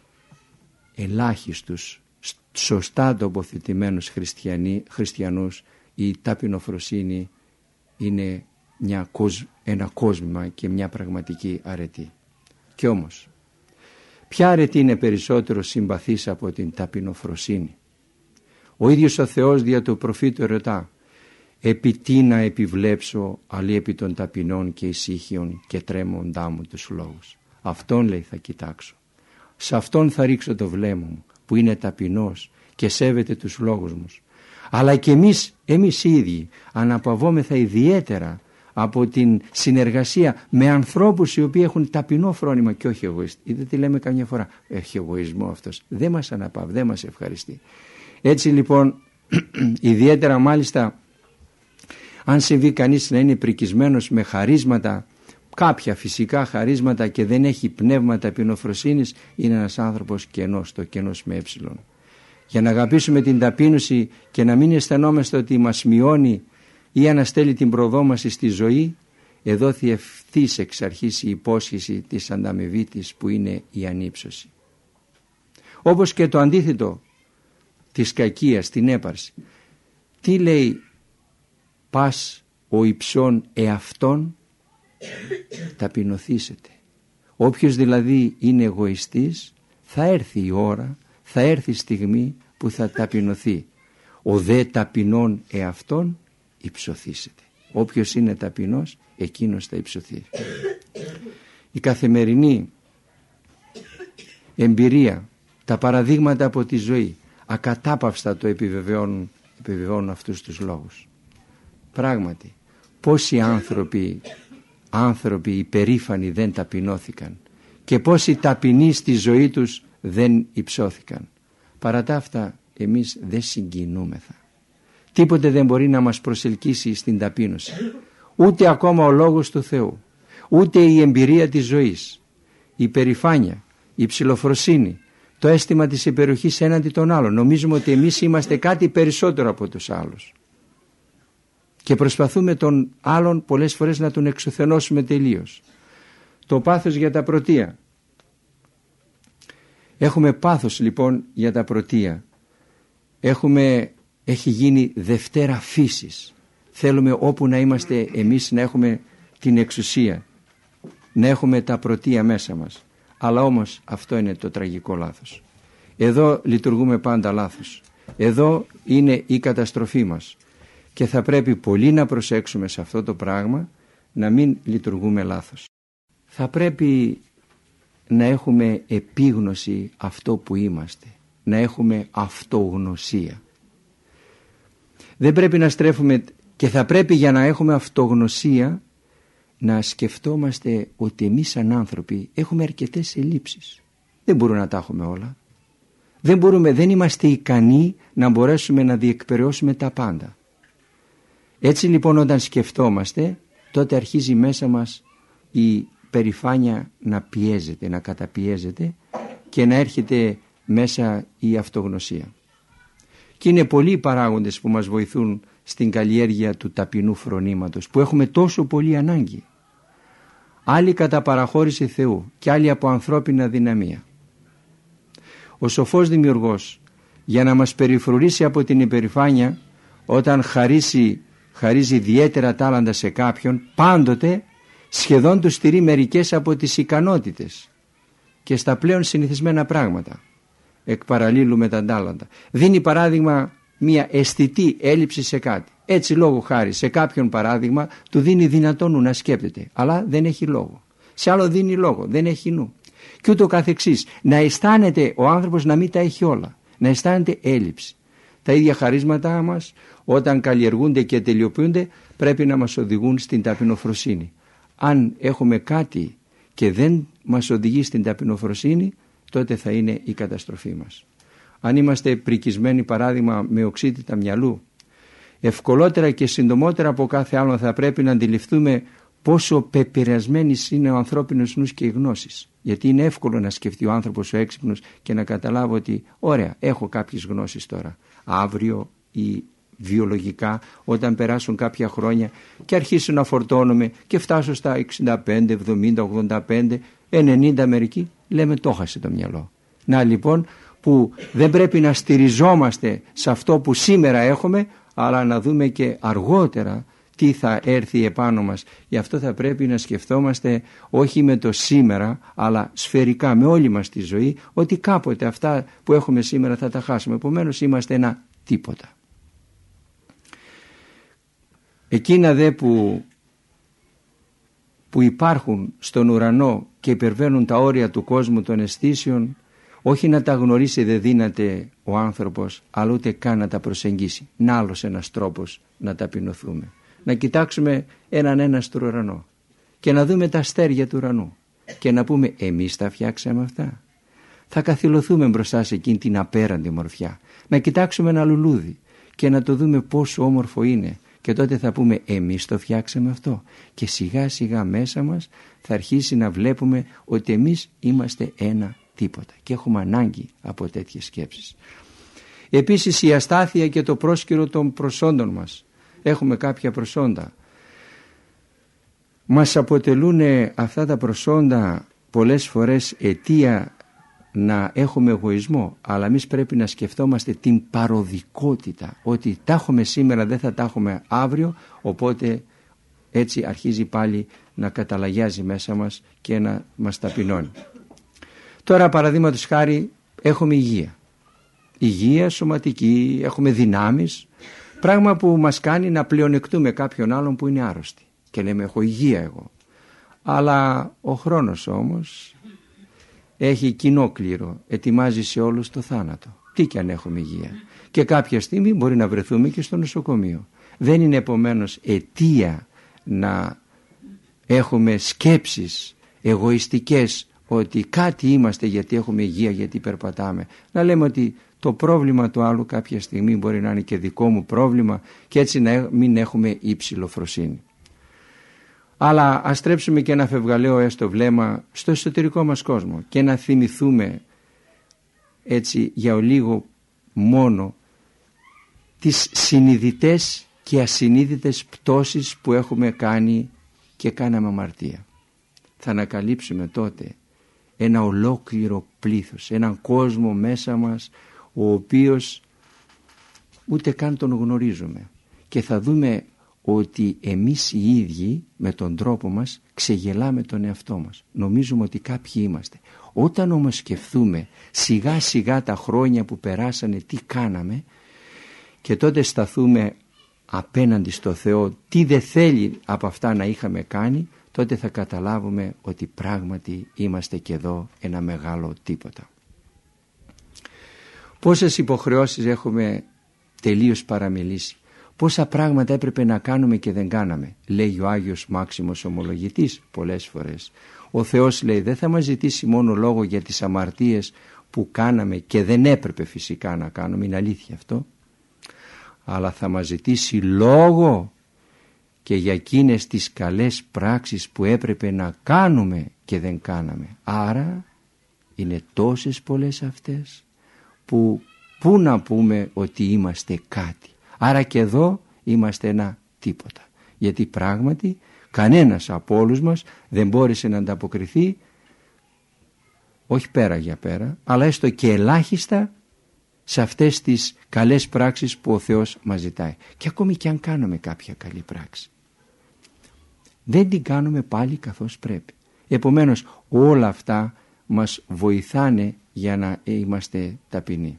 ελάχιστους σωστά τοποθετημένους χριστιανοί, χριστιανούς η ταπεινοφροσύνη είναι μια, ένα κόσμημα και μια πραγματική αρετή. Κι όμως ποια αρετή είναι περισσότερο συμπαθής από την ταπεινοφροσύνη? Ο ίδιος ο Θεός δια του προφήτου ερωτά: «Επί τι να επιβλέψω αλλή επί των ταπεινών και ησύχιων και τρέμοντά μου τους λόγους?» Αυτόν, λέει, θα κοιτάξω. Σε αυτόν θα ρίξω το βλέμμα μου, που είναι ταπεινός και σέβεται τους λόγους μου. Αλλά και εμείς, εμείς οι ίδιοι αναπαυόμεθα ιδιαίτερα από την συνεργασία με ανθρώπους οι οποίοι έχουν ταπεινό φρόνημα και όχι εγωιστή. Είδε τι λέμε καμιά φορά? Έχει εγωισμό αυτός. Δεν μας αναπαύει, δεν μας ευχαριστεί. Έτσι λοιπόν, ιδιαίτερα μάλιστα αν συμβεί κανείς να είναι πρικισμένος με χαρίσματα, κάποια φυσικά χαρίσματα, και δεν έχει πνεύμα ταπεινοφροσύνης, είναι ένας άνθρωπος κενός, το κενός με έψιλον. Για να αγαπήσουμε την ταπείνωση και να μην αισθανόμαστε ότι μας μειώνει ή αναστέλει την προδό μας στη ζωή, εδόθη ευθύς εξ αρχής η υπόσχεση της ανταμοιβήτης που είναι η ανύψωση. Όπως και το αντίθετο της κακίας, την έπαρση. Τι λέει? Πας ο υψών εαυτόν ταπεινωθήσετε. Όποιος δηλαδή είναι εγωιστής, θα έρθει η ώρα, θα έρθει η στιγμή που θα ταπεινωθεί. Ο δε ταπεινών εαυτόν υψωθήσετε. Όποιος είναι ταπεινός, εκείνος θα υψωθεί. Η καθημερινή εμπειρία, τα παραδείγματα από τη ζωή, ακατάπαυστα το επιβεβαιώνουν, επιβεβαιώνουν αυτούς τους λόγους. Πράγματι, πόσοι άνθρωποι, άνθρωποι υπερήφανοι δεν ταπεινώθηκαν και πόσοι ταπεινοί στη ζωή τους δεν υψώθηκαν. Παρά τα αυτά, εμείς δεν συγκινούμεθα. Τίποτε δεν μπορεί να μας προσελκύσει στην ταπείνωση. Ούτε ακόμα ο λόγος του Θεού, ούτε η εμπειρία της ζωής, η υπερηφάνεια, η ψηλοφροσύνη, το αίσθημα της υπεροχής έναντι των άλλων. Νομίζουμε ότι εμείς είμαστε κάτι περισσότερο από τους άλλους και προσπαθούμε τον άλλον πολλές φορές να τον εξουθενώσουμε τελείως. Το πάθος για τα πρωτεία. Έχουμε πάθος λοιπόν για τα πρωτεία. Έχουμε, έχει γίνει δευτέρα φύσης. Θέλουμε όπου να είμαστε εμείς να έχουμε την εξουσία, να έχουμε τα πρωτεία μέσα μας. Αλλά όμως αυτό είναι το τραγικό λάθος. Εδώ λειτουργούμε πάντα λάθος. Εδώ είναι η καταστροφή μας. Και θα πρέπει πολύ να προσέξουμε σε αυτό το πράγμα, να μην λειτουργούμε λάθος. Θα πρέπει να έχουμε επίγνωση αυτό που είμαστε, να έχουμε αυτογνωσία. Δεν πρέπει να στρέφουμε, και θα πρέπει για να έχουμε αυτογνωσία να σκεφτόμαστε ότι εμείς σαν άνθρωποι έχουμε αρκετές ελλείψεις. Δεν μπορούμε να τα έχουμε όλα. Δεν μπορούμε, δεν είμαστε ικανοί να μπορέσουμε να διεκπεραιώσουμε τα πάντα. Έτσι λοιπόν όταν σκεφτόμαστε, τότε αρχίζει μέσα μας η περηφάνεια να πιέζεται, να καταπιέζεται και να έρχεται μέσα η αυτογνωσία. Και είναι πολλοί οι παράγοντες που μας βοηθούν στην καλλιέργεια του ταπεινού φρονήματος, που έχουμε τόσο πολύ ανάγκη. Άλλοι κατά παραχώρηση Θεού και άλλοι από ανθρώπινα δυναμία. Ο σοφός δημιουργός, για να μας περιφρουρήσει από την υπερηφάνεια, όταν χαρίσει, χαρίζει ιδιαίτερα τάλαντα σε κάποιον, πάντοτε σχεδόν του στηρεί μερικές από τις ικανότητες και στα πλέον συνηθισμένα πράγματα εκ παραλλήλου με τα τάλαντα. Δίνει παράδειγμα μια αισθητή έλλειψη σε κάτι. Έτσι λόγω χάρη σε κάποιον παράδειγμα του δίνει δυνατό νου να σκέπτεται, αλλά δεν έχει λόγο. Σε άλλο δίνει λόγο, δεν έχει νου. Και ούτω καθεξής. Να αισθάνεται ο άνθρωπος να μην τα έχει όλα, να αισθάνεται έλλειψη. Τα ίδια χαρίσματά μας όταν καλλιεργούνται και τελειοποιούνται πρέπει να μας οδηγούν στην ταπεινοφροσύνη. Αν έχουμε κάτι και δεν μας οδηγεί στην ταπεινοφροσύνη, τότε θα είναι η καταστροφή μας. Αν είμαστε πρικισμένοι παράδειγμα με οξύτητα μυαλού, ευκολότερα και συντομότερα από κάθε άλλο θα πρέπει να αντιληφθούμε πόσο πεπειρασμένης είναι ο ανθρώπινος νους και οι γνώσεις. Γιατί είναι εύκολο να σκεφτεί ο άνθρωπος ο έξυπνος και να καταλάβει ότι ωραία, έχω κάποιες γνώσεις τώρα. Αύριο ή βιολογικά, όταν περάσουν κάποια χρόνια και αρχίσω να φορτώνομαι και φτάσω στα εξήντα πέντε, εβδομήντα, ογδόντα πέντε, ενενήντα μερικοί, λέμε το χάσε το μυαλό. Να λοιπόν που δεν πρέπει να στηριζόμαστε σε αυτό που σήμερα έχουμε, αλλά να δούμε και αργότερα τι θα έρθει επάνω μας. Γι' αυτό θα πρέπει να σκεφτόμαστε όχι με το σήμερα, αλλά σφαιρικά με όλη μας τη ζωή, ότι κάποτε αυτά που έχουμε σήμερα θα τα χάσουμε. Επομένως είμαστε ένα τίποτα. Εκείνα δε που, που υπάρχουν στον ουρανό και υπερβαίνουν τα όρια του κόσμου των αισθήσεων, όχι να τα γνωρίσει δεν δύναται ο άνθρωπος, αλλά ούτε καν να τα προσεγγίσει. Να άλλος ένας τρόπος να ταπεινωθούμε. Να κοιτάξουμε έναν ένα στον ουρανό και να δούμε τα αστέρια του ουρανού και να πούμε εμείς τα φτιάξαμε αυτά. Θα καθυλωθούμε μπροστά σε εκείνη την απέραντη μορφιά. Να κοιτάξουμε ένα λουλούδι και να το δούμε πόσο όμορφο είναι και τότε θα πούμε εμείς το φτιάξαμε αυτό. Και σιγά σιγά μέσα μας θα αρχίσει να βλέπουμε ότι εμείς είμαστε ένα τίποτα και έχουμε ανάγκη από τέτοιες σκέψεις. Επίσης η αστάθεια και το πρόσκυρο των προσόντων μας. Έχουμε κάποια προσόντα. Μας αποτελούν αυτά τα προσόντα πολλές φορές αιτία να έχουμε εγωισμό, αλλά εμείς πρέπει να σκεφτόμαστε την παροδικότητα, ότι τα έχουμε σήμερα δεν θα τα έχουμε αύριο, οπότε έτσι αρχίζει πάλι να καταλαγιάζει μέσα μας και να μας ταπεινώνει. Τώρα παραδείγματος χάρη έχουμε υγεία. Υγεία σωματική, έχουμε δυνάμεις, πράγμα που μας κάνει να πλεονεκτούμε κάποιον άλλον που είναι άρρωστη και λέμε έχω υγεία εγώ. Αλλά ο χρόνος όμως έχει κοινόκληρο, ετοιμάζει σε όλους το θάνατο. Τι κι αν έχουμε υγεία. Και κάποια στιγμή μπορεί να βρεθούμε και στο νοσοκομείο. Δεν είναι επομένως αιτία να έχουμε σκέψεις εγωιστικές ότι κάτι είμαστε γιατί έχουμε υγεία, γιατί περπατάμε. Να λέμε ότι το πρόβλημα του άλλου κάποια στιγμή μπορεί να είναι και δικό μου πρόβλημα και έτσι να μην έχουμε υψηλοφροσύνη. Αλλά ας στρέψουμε και ένα φευγαλαίο έστω βλέμμα στο εσωτερικό μας κόσμο και να θυμηθούμε έτσι για λίγο μόνο τις συνειδητές και ασυνείδητες πτώσεις που έχουμε κάνει και κάναμε αμαρτία. Θα ανακαλύψουμε τότε ένα ολόκληρο πλήθος, έναν κόσμο μέσα μας ο οποίος ούτε καν τον γνωρίζουμε και θα δούμε ότι εμείς οι ίδιοι με τον τρόπο μας ξεγελάμε τον εαυτό μας. Νομίζουμε ότι κάποιοι είμαστε. Όταν όμως σκεφτούμε σιγά σιγά τα χρόνια που περάσανε τι κάναμε και τότε σταθούμε απέναντι στο Θεό τι δεν θέλει από αυτά να είχαμε κάνει, τότε θα καταλάβουμε ότι πράγματι είμαστε και εδώ ένα μεγάλο τίποτα. Πόσες υποχρεώσεις έχουμε τελείως παραμελήσει. Πόσα πράγματα έπρεπε να κάνουμε και δεν κάναμε. Λέει ο Άγιος Μάξιμος Ομολογητής πολλές φορές. Ο Θεός λέει δεν θα μας ζητήσει μόνο λόγο για τις αμαρτίες που κάναμε και δεν έπρεπε φυσικά να κάνουμε, είναι αλήθεια αυτό, αλλά θα μας ζητήσει λόγο και για εκείνες τις καλές πράξεις που έπρεπε να κάνουμε και δεν κάναμε. Άρα είναι τόσες πολλές αυτές που πού να πούμε ότι είμαστε κάτι. Άρα και εδώ είμαστε ένα τίποτα. Γιατί πράγματι κανένας από όλους μας δεν μπόρεσε να ανταποκριθεί, όχι πέρα για πέρα, αλλά έστω και ελάχιστα σε αυτές τις καλές πράξεις που ο Θεός μας ζητάει. Και ακόμη και αν κάνουμε κάποια καλή πράξη, δεν την κάνουμε πάλι καθώς πρέπει. Επομένως όλα αυτά μας βοηθάνε για να είμαστε ταπεινοί.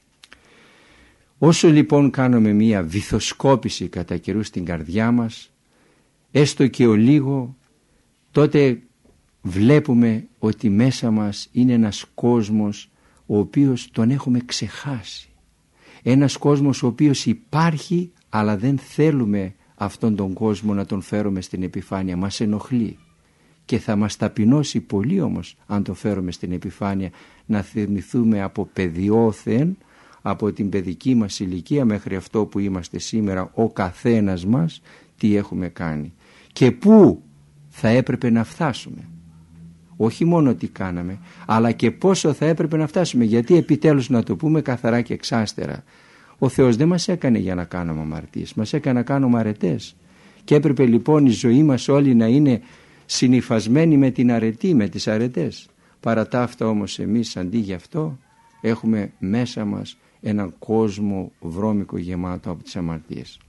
Όσο λοιπόν κάνουμε μία βυθοσκόπηση κατά καιρού στην καρδιά μας, έστω και ο λίγο, τότε βλέπουμε ότι μέσα μας είναι ένας κόσμος ο οποίος τον έχουμε ξεχάσει. Ένας κόσμος ο οποίος υπάρχει, αλλά δεν θέλουμε αυτόν τον κόσμο να τον φέρουμε στην επιφάνεια. Μας ενοχλεί και θα μας ταπεινώσει πολύ όμως αν το φέρουμε στην επιφάνεια, να θυμηθούμε από παιδιόθεν, από την παιδική μας ηλικία μέχρι αυτό που είμαστε σήμερα ο καθένας μας, τι έχουμε κάνει και πού θα έπρεπε να φτάσουμε. Όχι μόνο τι κάναμε, αλλά και πόσο θα έπρεπε να φτάσουμε. Γιατί επιτέλους, να το πούμε καθαρά και εξάστερα, ο Θεός δεν μας έκανε για να κάνουμε αμαρτίες, μας έκανε να κάνουμε αρετές. Και έπρεπε λοιπόν η ζωή μας όλη να είναι συνυφασμένη με την αρετή, με τις αρετές. Παρά τα αυτά όμως εμείς αντί γι' αυτό έχουμε μέσα μας έναν κόσμο βρώμικο γεμάτο από τις αμαρτίες.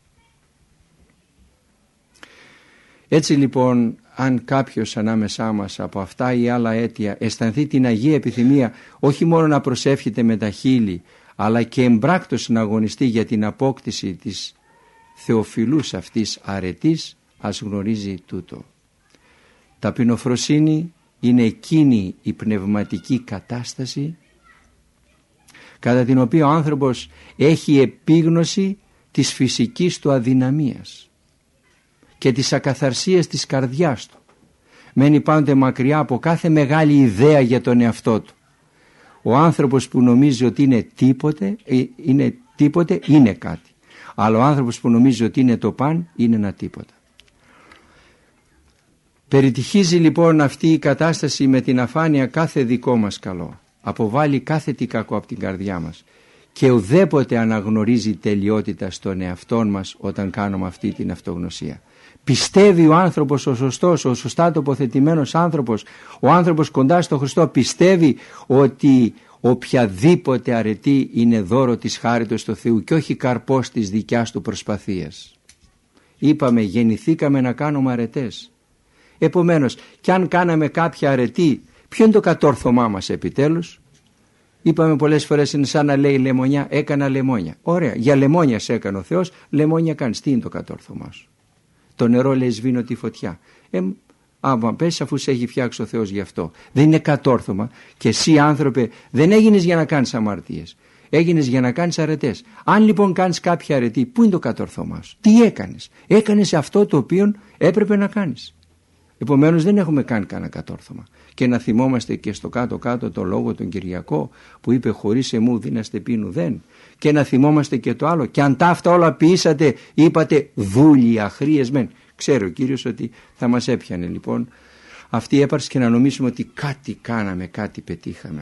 Έτσι λοιπόν, αν κάποιος ανάμεσά μας από αυτά ή άλλα αίτια αισθανθεί την Αγία επιθυμία όχι μόνο να προσεύχεται με τα χείλη, αλλά και εμπράκτος να αγωνιστεί για την απόκτηση της θεοφιλούς αυτής αρετής, ας γνωρίζει τούτο. Ταπεινοφροσύνη είναι εκείνη η πνευματική κατάσταση κατά την οποία ο άνθρωπος έχει επίγνωση της φυσικής του αδυναμίας και της ακαθαρσίας της καρδιάς του. Μένει πάντοτε μακριά από κάθε μεγάλη ιδέα για τον εαυτό του. Ο άνθρωπος που νομίζει ότι είναι τίποτε, είναι τίποτε, είναι κάτι. Αλλά ο άνθρωπος που νομίζει ότι είναι το παν, είναι ένα τίποτα. Περιτυχίζει λοιπόν αυτή η κατάσταση με την αφάνεια κάθε δικό μας καλό. Αποβάλλει κάθε τι κακό από την καρδιά μας και ουδέποτε αναγνωρίζει τελειότητα στον εαυτό μας όταν κάνουμε αυτή την αυτογνωσία. Πιστεύει ο άνθρωπος ο σωστός, ο σωστά τοποθετημένος άνθρωπος, ο άνθρωπος κοντά στο Χριστό, πιστεύει ότι οποιαδήποτε αρετή είναι δώρο της χάριτος του Θεού και όχι καρπός της δικιάς του προσπαθίας. Είπαμε, γεννηθήκαμε να κάνουμε αρετές. Επομένως, κι αν κάναμε κάποια αρετή, ποιο είναι το κατόρθωμά μας επιτέλους? Είπαμε πολλές φορές, είναι σαν να λέει λεμονιά, έκανα λεμόνια. Ωραία, για λεμόνια σε έκανε ο Θεός, λεμόνια κάνεις. Τι είναι το κατόρθωμά σου? Το νερό λέει σβήνω τη φωτιά. Ε, άμα πες, αφού σε έχει φτιάξει ο Θεός γι' αυτό. Δεν είναι κατόρθωμα. Και εσύ άνθρωπε δεν έγινες για να κάνεις αμαρτίες. Έγινες για να κάνεις αρετές. Αν λοιπόν κάνεις κάποια αρετή, πού είναι το κατόρθωμά σου? Τι έκανες? Έκανες αυτό το οποίο έπρεπε να κάνεις. Επομένως δεν έχουμε κάνει κανένα κατόρθωμα. Και να θυμόμαστε και στο κάτω-κάτω το λόγο τον Κυριακό που είπε χωρίς εμού δύναστε πίνου δεν. Και να θυμόμαστε και το άλλο. Και αν τα αυτά όλα ποιήσατε, είπατε δούλοι αχρίες μεν. Ξέρει ο Κύριος ότι θα μας έπιανε λοιπόν αυτή η έπαρση και να νομίσουμε ότι κάτι κάναμε, κάτι πετύχαμε.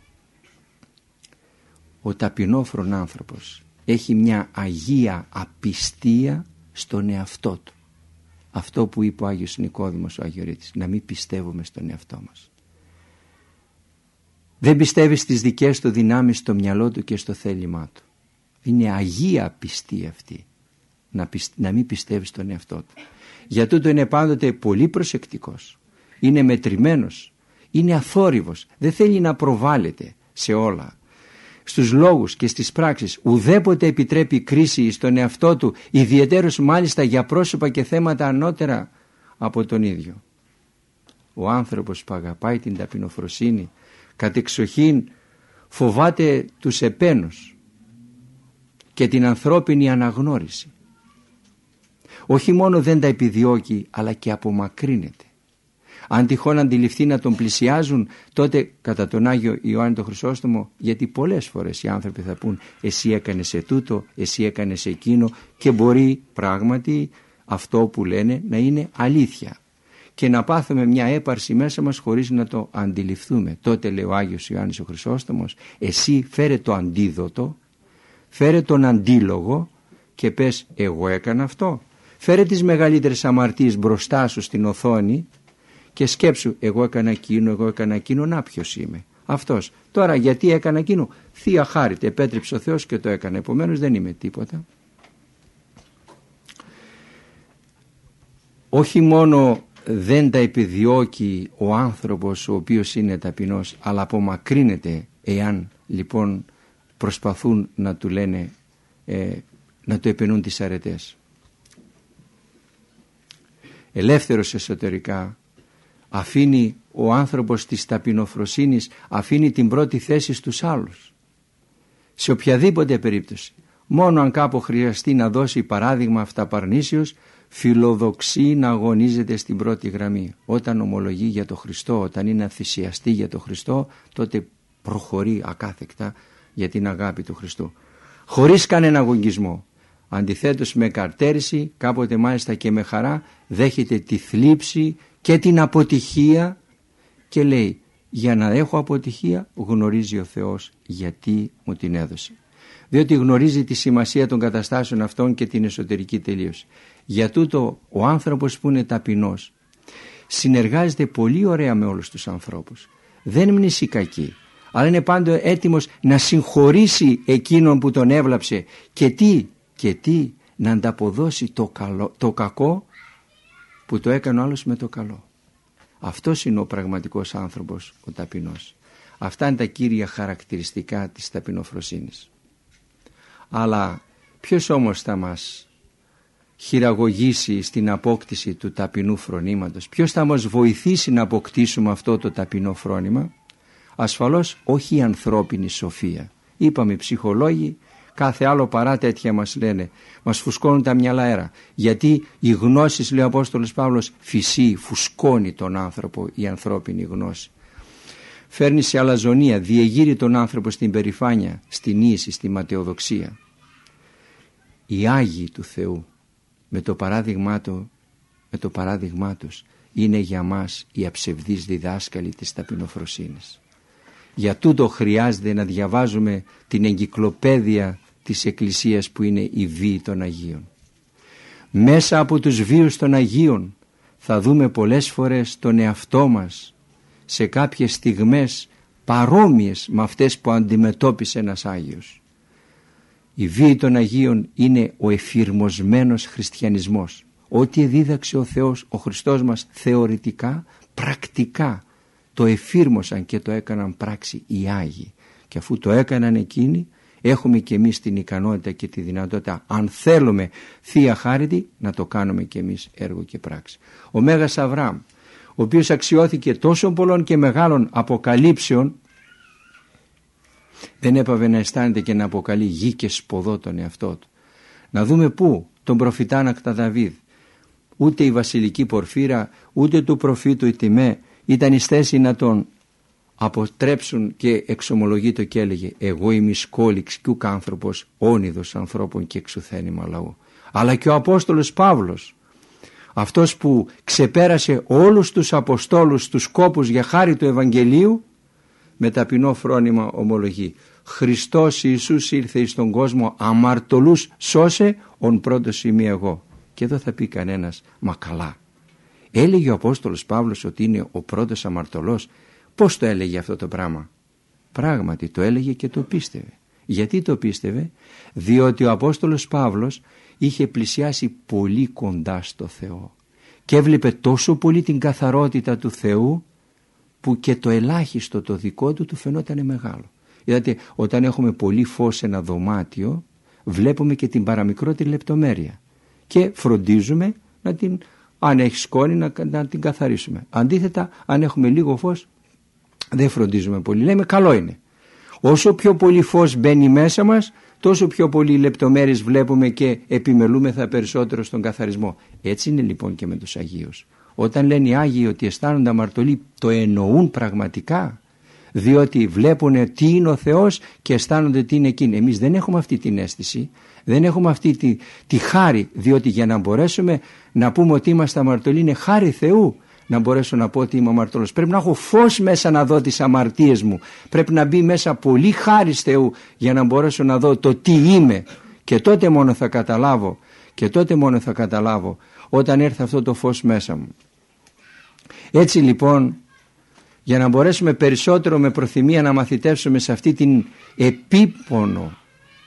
Ο ταπεινόφρον άνθρωπος έχει μια αγία απιστία στον εαυτό του. Αυτό που είπε ο Άγιος Νικόδημος ο Αγιορείτης, να μην πιστεύουμε στον εαυτό μας. Δεν πιστεύει στις δικές του δυνάμεις, στο μυαλό του και στο θέλημά του. Είναι αγία πιστή αυτή, να, πισ... να μην πιστεύει στον εαυτό του. Για τούτο είναι πάντοτε πολύ προσεκτικός, είναι μετρημένος, είναι αθόρυβος, δεν θέλει να προβάλλεται σε όλα. Στους λόγους και στις πράξεις ουδέποτε επιτρέπει κρίση στον εαυτό του, ιδιαιτέρως μάλιστα για πρόσωπα και θέματα ανώτερα από τον ίδιο. Ο άνθρωπος που αγαπάει την ταπεινοφροσύνη κατεξοχήν φοβάται τους επένους και την ανθρώπινη αναγνώριση. Όχι μόνο δεν τα επιδιώκει, αλλά και απομακρύνεται. Αν τυχόν αντιληφθεί να τον πλησιάζουν, τότε κατά τον Άγιο Ιωάννη τον Χρυσόστομο, γιατί πολλές φορές οι άνθρωποι θα πούν εσύ έκανες σε τούτο, εσύ έκανες εκείνο, και μπορεί πράγματι αυτό που λένε να είναι αλήθεια και να πάθουμε μια έπαρση μέσα μας χωρίς να το αντιληφθούμε. Τότε λέει ο Άγιος Ιωάννης ο Χρυσόστομος, εσύ φέρε το αντίδοτο, φέρε τον αντίλογο και πες εγώ έκανα αυτό. Φέρε τις μεγαλύτερες αμαρτίες μπροστά σου στην οθόνη και σκέψου εγώ έκανα εκείνο, εγώ έκανα εκείνο, να ποιος είμαι. Αυτός. Τώρα γιατί έκανα εκείνο? Θεία χάρητε, επέτρεψε ο Θεός και το έκανα, επομένως δεν είμαι τίποτα. Όχι μόνο δεν τα επιδιώκει ο άνθρωπος ο οποίος είναι ταπεινός, αλλά απομακρύνεται εάν λοιπόν προσπαθούν να του λένε, ε, να του επενούν τις αρετές. Ελεύθερος εσωτερικά, αφήνει ο άνθρωπος της ταπεινοφροσύνης, αφήνει την πρώτη θέση στους άλλους σε οποιαδήποτε περίπτωση. Μόνο αν κάπου χρειαστεί να δώσει παράδειγμα αυταπαρνήσεως, φιλοδοξεί να αγωνίζεται στην πρώτη γραμμή. Όταν ομολογεί για το Χριστό, όταν είναι θυσιαστή για το Χριστό, τότε προχωρεί ακάθεκτα για την αγάπη του Χριστού, χωρίς κανένα αγωγισμό. Αντιθέτως με καρτέρηση, κάποτε μάλιστα και με χαρά, δέχεται τη θλίψη και την αποτυχία και λέει, για να έχω αποτυχία γνωρίζει ο Θεός γιατί μου την έδωσε. Διότι γνωρίζει τη σημασία των καταστάσεων αυτών και την εσωτερική τελείωση. Για τούτο ο άνθρωπος που είναι ταπεινός συνεργάζεται πολύ ωραία με όλους τους ανθρώπους. Δεν μνήσει κακή, αλλά είναι πάντοτε έτοιμος να συγχωρήσει εκείνον που τον έβλαψε και τι, και τι να ανταποδώσει το, καλό, το κακό που το έκανε ο άλλος με το καλό. Αυτός είναι ο πραγματικός άνθρωπος, ο ταπεινός. Αυτά είναι τα κύρια χαρακτηριστικά της ταπεινοφροσύνης. Αλλά ποιος όμως θα μας χειραγωγήσει στην απόκτηση του ταπεινού φρονήματος? Ποιος θα μας βοηθήσει να αποκτήσουμε αυτό το ταπεινό φρόνημα? Ασφαλώς όχι η ανθρώπινη σοφία. Είπαμε, οι ψυχολόγοι κάθε άλλο παρά τέτοια μας λένε, μας φουσκώνουν τα μυαλά αέρα. Γιατί η γνώση, λέει ο Απόστολος Παύλος, φυσεί, φουσκώνει τον άνθρωπο η ανθρώπινη γνώση. Φέρνει σε αλαζονία, διεγείρει τον άνθρωπο στην περηφάνεια, στην ίση, στη ματαιοδοξία. Οι Άγιοι του Θεού με το παράδειγμά του, με το παράδειγμά τους είναι για μας οι αψευδείς διδάσκαλοι της ταπεινοφροσύνης. Για τούτο χρειάζεται να διαβάζουμε την εγκυκλοπαίδεια της Εκκλησίας που είναι η βίη των Αγίων. Μέσα από τους βίους των Αγίων θα δούμε πολλές φορές τον εαυτό μας σε κάποιες στιγμές παρόμοιες με αυτές που αντιμετώπισε ένας Άγιος. Η βίη των Αγίων είναι ο εφηρμοσμένος χριστιανισμός. Ό,τι δίδαξε ο Θεός, ο Χριστός μας θεωρητικά, πρακτικά το εφήρμοσαν και το έκαναν πράξη οι Άγιοι. Και αφού το έκαναν εκείνοι, έχουμε και εμείς την ικανότητα και τη δυνατότητα, αν θέλουμε Θεία Χάριτη, να το κάνουμε και εμείς έργο και πράξη. Ο Μέγας Αβραάμ, ο οποίος αξιώθηκε τόσο πολλών και μεγάλων αποκαλύψεων, δεν έπαβε να αισθάνεται και να αποκαλεί γη και σποδό τον εαυτό του. Να δούμε πού, τον προφητάνακτα Δαβίδ. Ούτε η βασιλική πορφύρα, ούτε του προφήτου η Τιμέ ήταν εις θέση να τον αποτρέψουν, και εξομολογείτο και έλεγε, εγώ είμαι σκόλιξ κι ουκ άνθρωπος, όνειδος ανθρώπων και εξουθένημα λαού. Αλλά και ο Απόστολος Παύλος, αυτός που ξεπέρασε όλους τους Αποστόλους τους κόπους για χάρη του Ευαγγελίου, με ταπεινό φρόνημα ομολογεί, Χριστός Ιησούς ήρθε εις τον κόσμο, αμαρτωλούς σώσε, ον πρώτος είμαι εγώ. Και εδώ θα πει κανένας, μα καλά, έλεγε ο Απόστολος Παύλος ότι είναι ο πρώτος αμαρτωλός? Πώς το έλεγε αυτό το πράγμα? Πράγματι το έλεγε και το πίστευε. Γιατί το πίστευε? Διότι ο Απόστολος Παύλος είχε πλησιάσει πολύ κοντά στο Θεό και έβλεπε τόσο πολύ την καθαρότητα του Θεού, που και το ελάχιστο το δικό του του φαινόταν μεγάλο. Δηλαδή όταν έχουμε πολύ φως σε ένα δωμάτιο, βλέπουμε και την παραμικρότερη λεπτομέρεια και φροντίζουμε να την, αν έχει σκόνη, να, να την καθαρίσουμε. Αντίθετα, αν έχουμε λίγο φως, δεν φροντίζουμε πολύ, λέμε καλό είναι. Όσο πιο πολύ φως μπαίνει μέσα μας, τόσο πιο πολύ λεπτομέρειες βλέπουμε και επιμελούμεθα περισσότερο στον καθαρισμό. Έτσι είναι λοιπόν και με τους Αγίους. Όταν λένε οι Άγιοι ότι αισθάνονται αμαρτωλοί, το εννοούν πραγματικά, διότι βλέπουν τι είναι ο Θεός και αισθάνονται τι είναι εκείνοι. Εμείς δεν έχουμε αυτή την αίσθηση, δεν έχουμε αυτή τη, τη χάρη, διότι για να μπορέσουμε να πούμε ότι είμαστε αμαρτωλοί είναι χάρη Θεού. Να μπορέσω να πω ότι είμαι αμαρτωλός, πρέπει να έχω φως μέσα να δω τις αμαρτίες μου, πρέπει να μπει μέσα πολύ χάρις Θεού για να μπορέσω να δω το τι είμαι, και τότε μόνο θα καταλάβω και τότε μόνο θα καταλάβω όταν έρθει αυτό το φως μέσα μου. Έτσι λοιπόν, για να μπορέσουμε περισσότερο με προθυμία να μαθητεύσουμε σε αυτή την επίπονο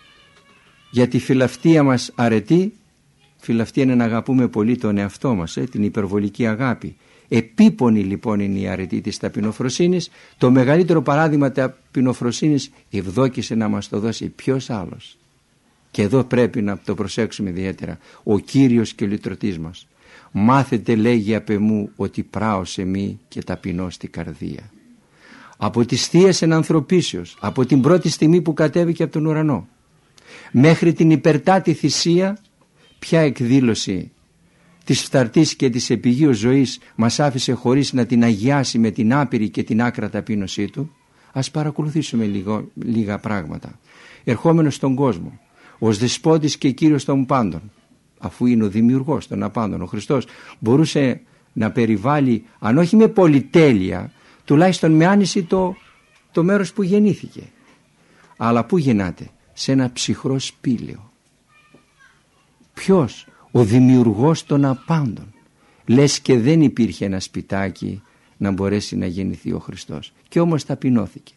για τη φιλαυτία μας αρετή, φιλαυτία είναι να αγαπούμε πολύ τον εαυτό μας, ε, την υπερβολική αγάπη. Επίπονη λοιπόν είναι η αρετή της ταπεινοφροσύνης. Το μεγαλύτερο παράδειγμα ταπεινοφροσύνης ευδόκησε να μας το δώσει ποιος άλλος? Και εδώ πρέπει να το προσέξουμε ιδιαίτερα. Ο Κύριος και ο λυτρωτής μας. Μάθετε, λέγει, απ' εμού ότι πράω σε μη και ταπεινώ στη καρδία. Από τις θείες ενανθρωπίσεως, από την πρώτη στιγμή που κατέβηκε από τον ουρανό, μέχρι την υπερτάτη θυσία, ποια εκδήλωση της φθαρτής και της επιγείου ζωής μας άφησε χωρίς να την αγιάσει με την άπειρη και την άκρα ταπείνωσή του? Ας παρακολουθήσουμε λίγο, λίγα πράγματα. Ερχόμενος στον κόσμο, ως δεσπότης και κύριος των πάντων, αφού είναι ο δημιουργός των απάντων, ο Χριστός μπορούσε να περιβάλλει, αν όχι με πολυτέλεια, τουλάχιστον με άνηση το, το μέρος που γεννήθηκε. Αλλά πού γεννάται? Σε ένα ψυχρό σπήλαιο. Ποιος? Ο δημιουργός των απάντων. Λες και δεν υπήρχε ένα σπιτάκι να μπορέσει να γεννηθεί ο Χριστός. Και όμως ταπεινώθηκε.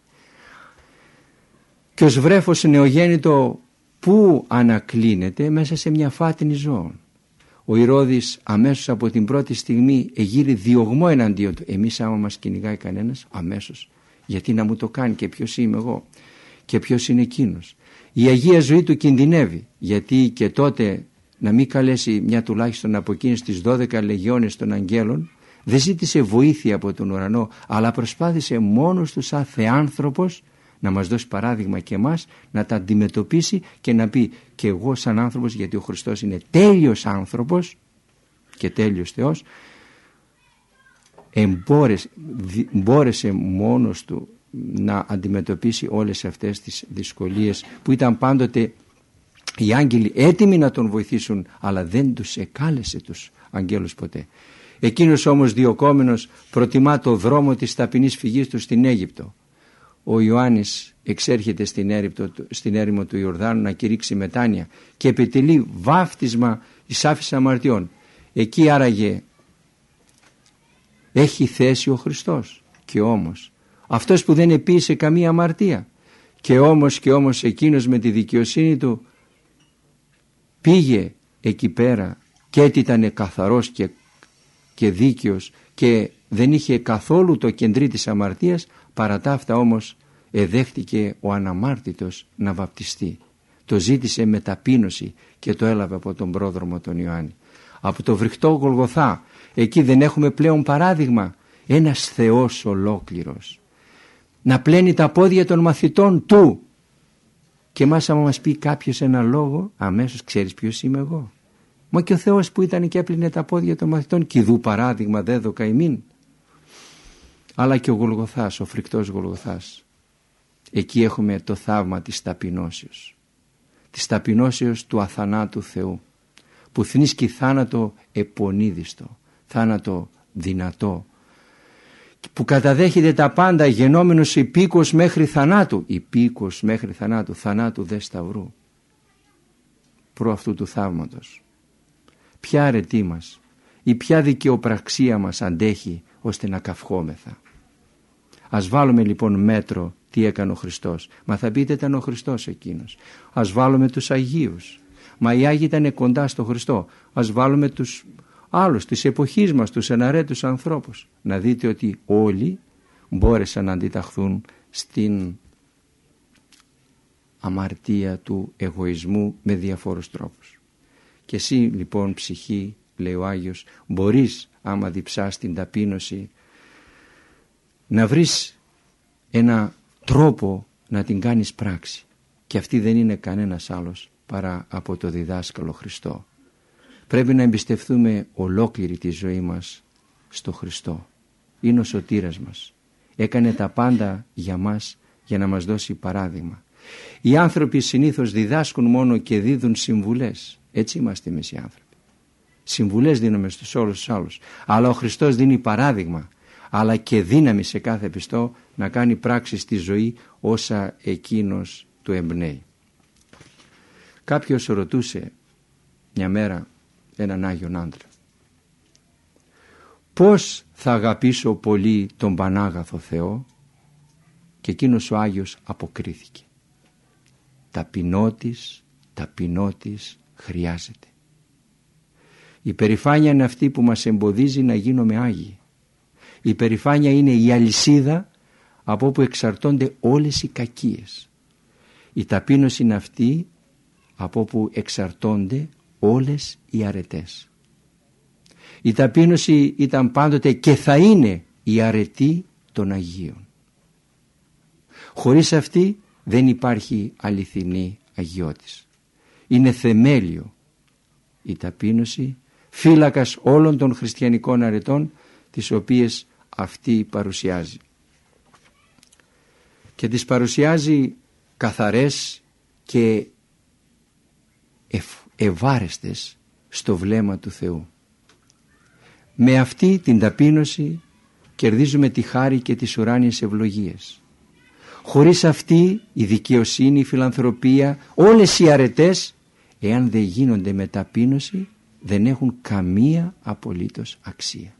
Και ως βρέφος νεογέννητο που ανακλίνεται μέσα σε μια φάτινη ζώων. Ο Ηρώδης αμέσως από την πρώτη στιγμή εγείρει διωγμό εναντίον του. Εμείς άμα μας κυνηγάει κανένας, αμέσως. Γιατί να μου το κάνει, και ποιος είμαι εγώ και ποιος είναι εκείνος? Η Αγία ζωή του κινδυνεύει, γιατί και τότε να μην καλέσει μια τουλάχιστον από εκείνες τις δώδεκα λεγιώνες των αγγέλων, δεν ζήτησε βοήθεια από τον ουρανό, αλλά προσπάθησε μόνος του σαν θεάνθρωπος να μας δώσει παράδειγμα και εμάς, να τα αντιμετωπίσει και να πει και εγώ σαν άνθρωπος, γιατί ο Χριστός είναι τέλειος άνθρωπος και τέλειος Θεός, εμπόρεσε, μπόρεσε μόνος του να αντιμετωπίσει όλες αυτές τις δυσκολίες που ήταν πάντοτε οι άγγελοι έτοιμοι να τον βοηθήσουν, αλλά δεν τους εκάλεσε τους αγγέλους ποτέ. Εκείνος όμως διωκόμενος προτιμά το δρόμο της ταπεινής φυγής του στην Αίγυπτο. Ο Ιωάννης εξέρχεται στην, έρυπτο, στην έρημο του Ιορδάνου να κηρύξει μετάνοια και επιτελεί βάφτισμα εις άφης αμαρτιών. Εκεί άραγε έχει θέση ο Χριστός? Και όμως αυτός που δεν επίησε καμία αμαρτία, και όμως και όμως εκείνος με τη δικαιοσύνη του πήγε εκεί πέρα και έτσι ήταν καθαρός και, και δίκαιος και δεν είχε καθόλου το κεντρί της αμαρτίας. Παρά τα αυτά όμως εδέχτηκε ο αναμάρτητος να βαπτιστεί. Το ζήτησε με ταπείνωση και το έλαβε από τον πρόδρομο τον Ιωάννη. Από το φρικτό Γολγοθά, εκεί δεν έχουμε πλέον παράδειγμα? Ένας Θεός ολόκληρος να πλένει τα πόδια των μαθητών του. Και μας άμα μας πει κάποιος ένα λόγο, αμέσως ξέρεις ποιος είμαι εγώ. Μα και ο Θεός που ήταν και έπλυνε τα πόδια των μαθητών, κι δου παράδειγμα δέδοκα ημίν. Αλλά και ο Γολγοθάς, ο φρικτός Γολγοθάς. Εκεί έχουμε το θαύμα της ταπεινώσεως. Της ταπεινώσεως του αθανάτου Θεού, που θνίσκει θάνατο επονίδιστο, θάνατο δυνατό, που καταδέχεται τα πάντα, γενόμενος υπήκος μέχρι θανάτου, υπήκος μέχρι θανάτου, θανάτου δε σταυρού. Προ αυτού του θαύματος ποια αρετή μας ή ποια δικαιοπραξία μας αντέχει ώστε να καυχόμεθα? Ας βάλουμε λοιπόν μέτρο τι έκανε ο Χριστός. Μα θα πείτε ήταν ο Χριστός εκείνος. Ας βάλουμε τους Αγίους. Μα οι Άγιοι ήταν κοντά στο Χριστό. Ας βάλουμε τους άλλους της εποχής μας, τους εναρέτους ανθρώπους. Να δείτε ότι όλοι μπόρεσαν να αντιταχθούν στην αμαρτία του εγωισμού με διαφόρους τρόπους. Και εσύ λοιπόν ψυχή, λέει ο Άγιος, μπορείς άμα διψάς την ταπείνωση να βρεις ένα τρόπο να την κάνεις πράξη, και αυτή δεν είναι κανένας άλλος παρά από το διδάσκαλο Χριστό. Πρέπει να εμπιστευτούμε ολόκληρη τη ζωή μας στο Χριστό. Είναι ο σωτήρας μας. Έκανε τα πάντα για μας για να μας δώσει παράδειγμα. Οι άνθρωποι συνήθως διδάσκουν μόνο και δίδουν συμβουλές. Έτσι είμαστε εμείς οι άνθρωποι. Συμβουλές δίνουμε στους όλους τους άλλους. Αλλά ο Χριστός δίνει παράδειγμα, αλλά και δύναμη σε κάθε πιστό να κάνει πράξη στη ζωή όσα εκείνος του εμπνέει. Κάποιος ρωτούσε μια μέρα έναν Άγιον άντρα, πώς θα αγαπήσω πολύ τον Πανάγαθο Θεό? Και εκείνος ο Άγιος αποκρίθηκε, ταπεινότης, ταπεινότης χρειάζεται. Η περηφάνεια είναι αυτή που μας εμποδίζει να γίνουμε Άγιοι. Η περηφάνεια είναι η αλυσίδα από όπου εξαρτώνται όλες οι κακίες. Η ταπείνωση είναι αυτή από όπου εξαρτώνται όλες οι αρετές. Η ταπείνωση ήταν πάντοτε και θα είναι η αρετή των Αγίων. Χωρίς αυτή δεν υπάρχει αληθινή αγιώτης. Είναι θεμέλιο η ταπείνωση, φύλακας όλων των χριστιανικών αρετών, τις οποίες αυτή παρουσιάζει. Και τις παρουσιάζει καθαρές και ευ, ευάρεστες στο βλέμμα του Θεού. Με αυτή την ταπείνωση κερδίζουμε τη χάρη και τις ουράνιες ευλογίες. Χωρίς αυτή η δικαιοσύνη, η φιλανθρωπία, όλες οι αρετές, εάν δεν γίνονται με ταπείνωση, δεν έχουν καμία απολύτως αξία.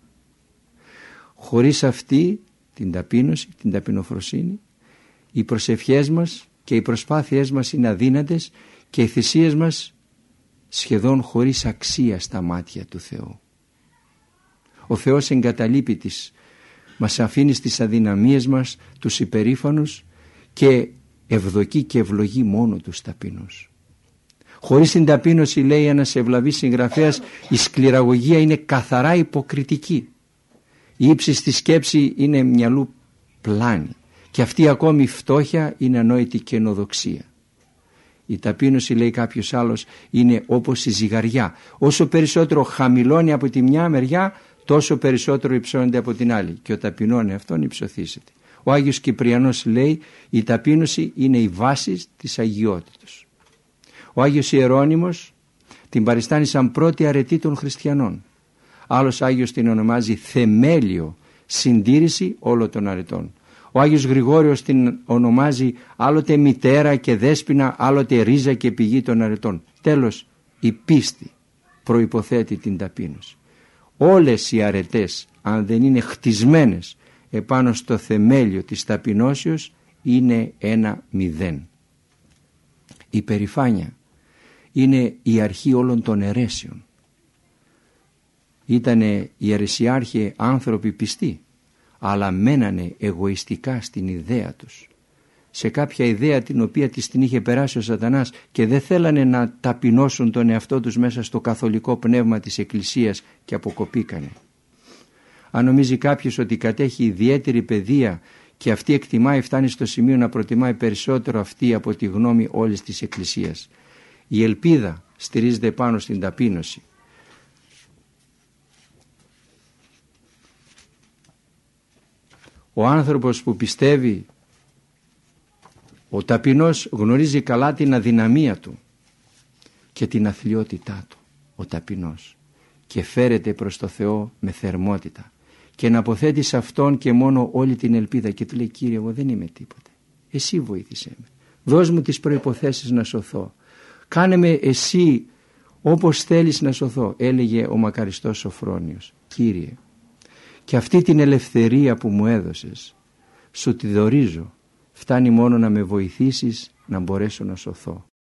Χωρίς αυτή την ταπείνωση, την ταπεινοφροσύνη, οι προσευχές μας και οι προσπάθειές μας είναι αδύνατες και οι θυσίες μας σχεδόν χωρίς αξία στα μάτια του Θεού. Ο Θεός εγκαταλείπει τις, μας αφήνει στις αδυναμίες μας τους υπερήφανους και ευδοκεί και ευλογεί μόνο τους ταπεινούς. Χωρίς την ταπείνωση, λέει ένας ευλαβής συγγραφέας, η σκληραγωγία είναι καθαρά υποκριτική. Η ύψιστη σκέψη είναι μυαλού πλάνη και αυτή ακόμη η φτώχεια είναι ανόητη καινοδοξία. Η ταπείνωση, λέει κάποιος άλλος, είναι όπως η ζυγαριά. Όσο περισσότερο χαμηλώνει από τη μια μεριά, τόσο περισσότερο υψώνεται από την άλλη, και ο ταπεινώνει αυτόν υψωθήσεται. Ο Άγιος Κυπριανός λέει, η ταπείνωση είναι η βάση της αγιότητος. Ο Άγιος Ιερώνυμος την παριστάνει σαν πρώτη αρετή των χριστιανών. Άλλος Άγιος την ονομάζει θεμέλιο, συντήρηση όλων των αρετών. Ο Άγιος Γρηγόριος την ονομάζει άλλοτε μητέρα και δέσποινα, άλλοτε ρίζα και πηγή των αρετών. Τέλος, η πίστη προϋποθέτει την ταπείνωση. Όλες οι αρετές, αν δεν είναι χτισμένες επάνω στο θεμέλιο της ταπεινώσεως, είναι ένα μηδέν. Η περηφάνεια είναι η αρχή όλων των αιρέσεων. Ήτανε οι αιρεσιάρχοι άνθρωποι πιστοί, αλλά μένανε εγωιστικά στην ιδέα τους, σε κάποια ιδέα την οποία της την είχε περάσει ο Σατανάς, και δεν θέλανε να ταπεινώσουν τον εαυτό τους μέσα στο καθολικό πνεύμα της Εκκλησίας και αποκοπήκανε. Αν νομίζει κάποιος ότι κατέχει ιδιαίτερη παιδεία και αυτή εκτιμάει, φτάνει στο σημείο να προτιμάει περισσότερο αυτή από τη γνώμη όλης της Εκκλησίας. Η ελπίδα στηρίζεται πάνω στην ταπείνωση. Ο άνθρωπος που πιστεύει, ο ταπεινός, γνωρίζει καλά την αδυναμία του και την αθλιότητά του, ο ταπεινός, και φέρεται προς το Θεό με θερμότητα και να αποθέτει σε Αυτόν και μόνο όλη την ελπίδα και του λέει, Κύριε, εγώ δεν είμαι τίποτε, εσύ βοήθησέ με, δώσ' μου τις προϋποθέσεις να σωθώ, κάνε με εσύ όπως θέλεις να σωθώ. Έλεγε ο μακαριστός Σοφρόνιος, Κύριε, και αυτή την ελευθερία που μου έδωσες σου τη δωρίζω, φτάνει μόνο να με βοηθήσεις να μπορέσω να σωθώ.